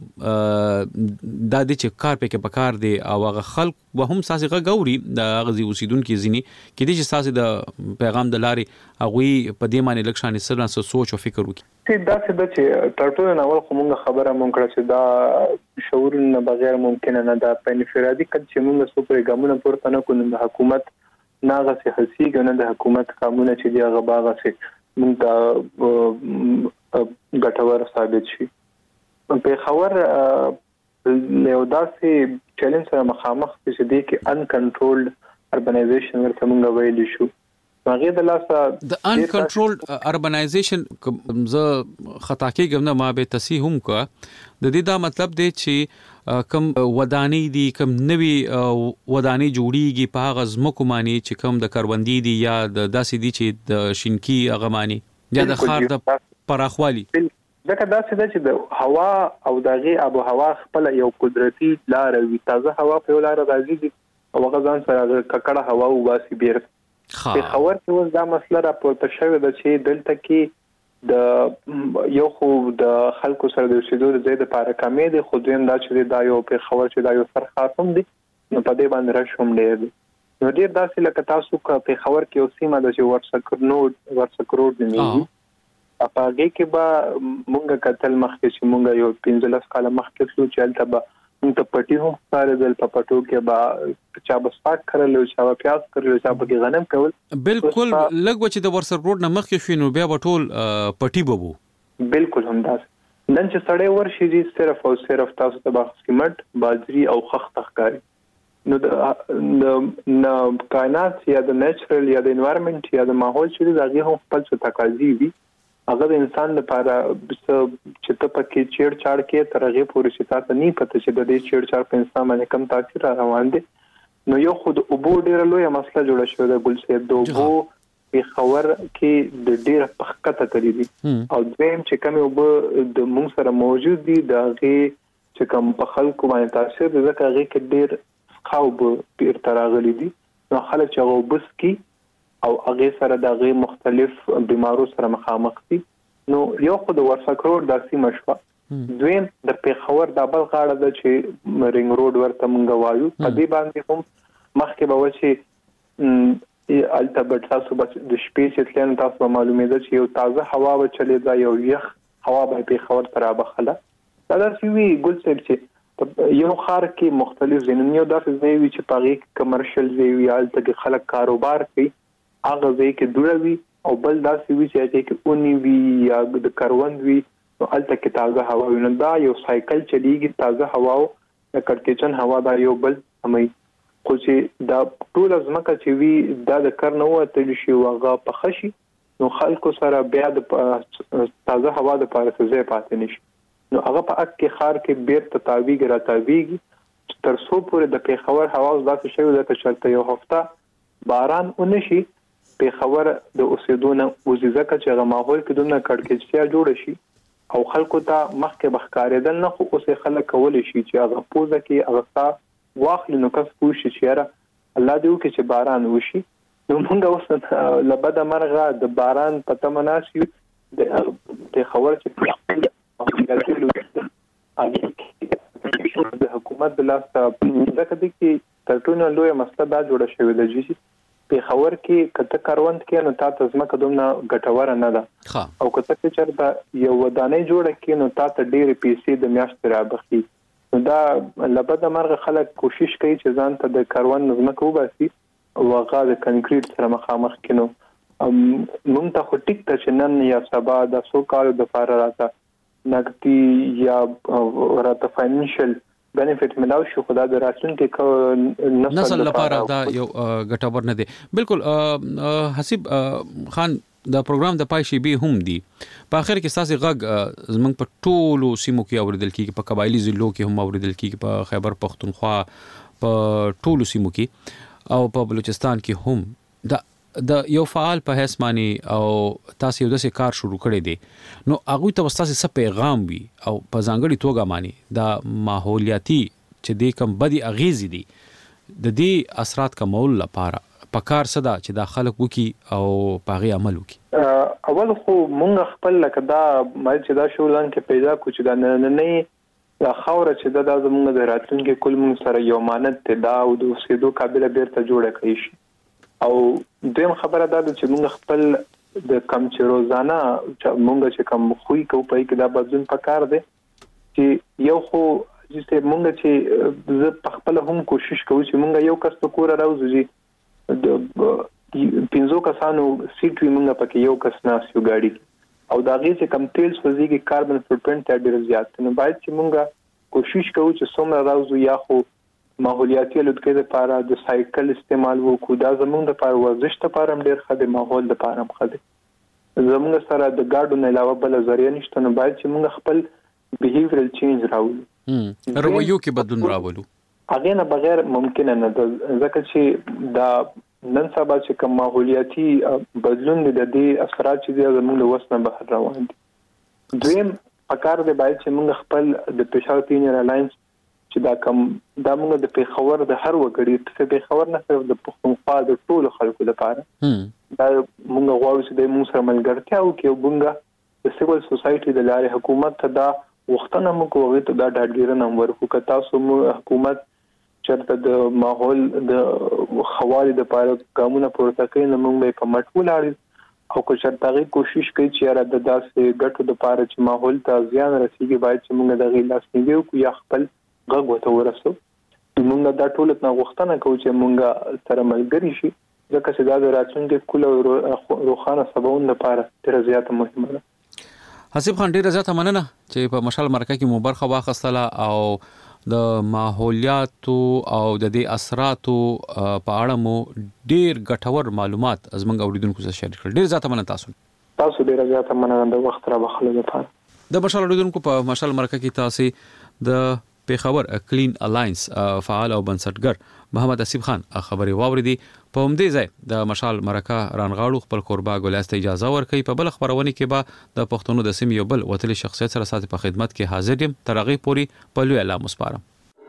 د دې چې کار پکې پکار دی او هغه خلک به هم ساسغه ګوري د غزي اوسیدونکو ځینی کې دي چې ساسي د پیغام د لاري هغه په دې معنی لکشان سره سوچ او فکر وکړي چې دا څه د چې ټرټو نه اول خو موږ خبره مونږ کړه چې دا شعور نه بغیر ممکن نه دا په انفرادي کډ چې موږ څو پروګرامونه پورته نه کوو د حکومت ناغه سي حسي کنه د حکومت قانون چې دی هغه باغه سي موږ دا ګټور ثابت شي په خبر له داسې چیلنج سره مخامخ چې دی کې ان کنټرولډ اربنایزیشن ورته موږ ویل شو هغه د لاسه د ان کنټرولډ اربنایزیشن ز خطا کېږم نه ما به تصحیح هم کا د دې دا مطلب دی چې کم ودانی دي کم نوی ودانی جوړیږي په غزمکو معنی چې کم د کروندې دي یا د داسې دي چې د شینکی اغمانی یا د خار د پراخوالي دغه داسې د چې د هوا او دغه ابو هوا خپل یو قدرتي لار وي تازه هوا په لار راځي دي او غزان سره ککړه هوا او واسي بیر په خبر کې اوس دا مسله راپورته شوې ده چې دلته کې د یو خو د خلکو سره د اوسېدو د زیاده لپاره کمې دي خو دویم دا چې دا یو په خبر چې دا یو سر خاصم دي نو په دې باندې راشوم ډېر نو ډېر داسې لکه تاسو په خبر کې اوسې ما د ورڅ نوډ ورڅ کروڑ دی په هغه کې به مونږه کتل مخکې چې مونږه یو پنځلس کاله مخکې شو چې البته به مونږ ته پټي هم سره دل په پټو کې به چا بس پاک کړل او چا پیاز کړل چا به غنم کول بالکل لګ و چې د ورسر روډ نه مخکې شو نو بیا به ټول پټي بوبو بالکل هم داس نن چې سړی ورشي چې صرف او صرف تاسو ته به سکمټ باجری او خخ تخکاری نو د د کائنات یا د نیچرل یا د انوایرنمنت یا د ماحول چې دغه هم خپل څه تقاضي دي هغه د انسان لپاره چې ته پکې چیر چاړ کې ترغه پورې چې تاسو نه پته چې د دې چیر چاړ په انسان باندې کم تاثیر روان دي نو یو خود اوبو ډیره لوی مسله جوړه شوې ده ګل سید د اوبو په خبر کې د ډیره پخکته کړی دي او دویم چې کوم اوبو د موږ سره موجود دي د هغه چې کوم په خلکو باندې تاثیر د ځکه هغه کې ډیر خاوب پیر تراغلي دي نو خلک چې وبس کې او هغه سره دغه مختلف بیمارو سره مخامخ دي نو یو خو د ورسکروډ داسې مشوا دویم د پیښور د بل غاړه د چې رینګ روډ ورته مونږ وایو په دې باندې هم مخکې به و چې البته تاسو د شپې چې تلین تاسو معلومه ده چې یو تازه هوا به چلی دا یو یخ هوا به پیښور تر ابخله دا چې وی ګل صاحب چې یو خار کې مختلف ځینې یو داسې ځای وي چې پاغي کمرشل ځای وي حالت کې خلک کاروبار کوي هغه ځای کې دوړوي او بل داسې وي چې چې اونې وي یا د کروند وي نو حالت کې تازه هوا وي. نو دا یو سایکل چلیږي تازه هوا او د کړکېچن هوا دا یو بل همي خو چې دا ټول ازمکه چې وي دا د کار نه وته شي واغه په خشي نو خلکو سره بیا د تازه هوا د پاره ځای پاتې نشي. نو هغه په اک کې خار کې بیرته تاویږي را تاویږي تر څو پورې د پیښور حواس داسې شوی د چلته یو هفته باران ونشي پیښور د اوسېدونه وزیزکه چې هغه ماحول کې دونه کړکېچیا جوړ شي او خلکو ته مخکې بخکارېدل نه خو اوسې خلک کولای شي چې هغه پوزه کې هغه سا واخلي نو کس پوښي چې یاره الله دې وکړي چې باران وشي. نو موږ اوس لبد مرغه د باران په تمناسي د پیښور چې د حکومت د لاس ځکه د کې ترټولو لوی مسله دا جوړه شوې ده چې په خبر کې کته کاروند کې نو تاسو ځمکه دومره ګټوره نه ده او کته چې چرته یو ودانې جوړه کې نو تاسو ډېر پیسې د میاشتې رابخي. دا لبد مرغه خلک کوشش کوي چې ځان ته د کاروند ځمکه وباسي او هغه د کنکریټ سره مخامخ کینو مونږ ته خو ټیک ته چې نن یا سبا د سو کال د فار راته نقدي یا راته فاینانشل بینیفیټ ملاو شو خدای د راتلونکي نسل لپاره دا یو ګټور نه دی. بالکل حسیب خان دا پروګرام د پای شي به هم دی په اخر کې ساسي غږ زمنګ په ټولو سیمو کې اوریدل کیږي په قبایلی ضلعو کې هم اوریدل کیږي په خیبر پختونخوا په ټولو سیمو کې او په بلوچستان کې هم دا د یو فعال په حیث مانی او تاسو یو داسې کار شروع کړی دی نو هغه ته تاسو څه پیغام وي او په ځانګړي توګه مانی دا ماحولیاتي چې د کم بدی اغیزې دي د دې اثرات کمول لپاره په کار صدا چې دا خلک وکي او پاغي عمل وکي. اول خو مونږ خپل لکه دا مې چې دا شولان کې پیدا کو چې دا نه نه دا خوره چې دا زمونږ د راتلونکي کل مونږ سره یو مانت ته دا او د اوسېدو قابلیت بیرته جوړه کړی شي. او دیم خبره دا چې موږ خپل د کم چې روزانه موږ چې کم خوې کو پای کې دا بدلون پکار دی چې یو خو چې موږ چې زه خپل هم کوشش کوم چې موږ یو کس په کور راوځي د پینځو کسانو سیټ وي موږ پکې یو کس نه سیو ګاډي او دا غي چې کم تیل سوځيږي کاربن فوټپرینټ ډېر زیات نو باید چې موږ کوشش کوو چې څومره راوځو یا خو ماحولیاتي لټکې لپاره د سایکل استعمال وکړو دا زموږ د لپاره ورزش لپاره هم ډېر ښه دی ماحول لپاره هم ښه دی زموږ سره د ګاډو نه علاوه بل ذریعہ نشته نو باید چې موږ خپل بیهیویرل چینج راوړو رویو کې بدلون راولو هغه نه بغیر ممکن نه ده ځکه چې دا نن سبا چې کوم ماحولیاتي بدلون د دې اثرات چې زموږ وسنه بهر روان دي. دویم پکار دی باید چې موږ خپل د پېښور پینر الاینس چې دا کوم دا موږ د پیښور د هر وګړي په پیښور نه صرف د پښتونخوا د ټولو خلکو لپاره دا موږ غواړو چې د موږ سره ملګرتیا وکړو موږ د سیول سوسايټي د لارې حکومت ته دا وختونه موږ وغوښتو ته دا ډاډګیرنه ورکو که تاسو موږ حکومت چرته د ماحول د خوالي د لپاره ګامونه پورته کوي نو موږ به په مټ ولاړ او که چرته کوشش کوي چې را د داسې ګټو د لپاره چې ماحول ته زیان رسیږي باید چې موږ د غي لاس نیوي وکړو یا خپل غږ وته ورسو موږ دا ټول ته غوښتنه کوو چې موږ سره ملګری شي ځکه چې دا د راتلونکي کله روخانه سباون لپاره ډېر زیات مهمه ده. حسیب خان ډېر زیات مننه چې په مشال مرکه کې مو برخه واخیستله او د ماحولیاتو او د دې اثراتو په اړه مو ډېر ګټور معلومات زموږ اوریدونکو سره شریک کړل. ډېر زیات مننه تاسو. تاسو ډېر زیات مننه د وخت را بخښلو لپاره. د مشال اوریدونکو په مشال مرکه کې تاسو د پیښور کلین الاینس فعال او بنسټګر محمد اسیب خان خبري واوریدي. په همدې ځای د مشال مرکه رانغاړو خپل قربا ګولاست اجازه ورکړي. په بل خبرونه کې به د پښتونو د سیمې یو بل وتلي شخصیت سره ساتي په خدمت کې حاضر یم. ترغه پوری په لوی اعلان مسپارم.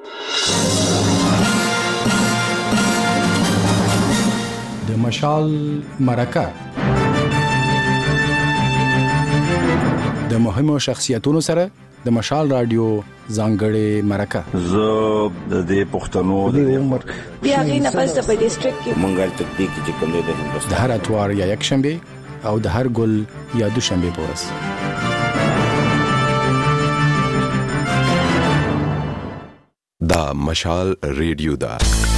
د مشال مرکه د مهمو شخصیتونو سره د مشال رادیو ځانګړې مرکه زه د دې پښتنو د عمر بیا غي نه پس په ډیسټریکټ کې مونږه تدبیق چې کوم د هندوستان د هر اتوار یا یک شنبه او د هر ګل یا دو شنبه پورس دا مشال ریډیو دا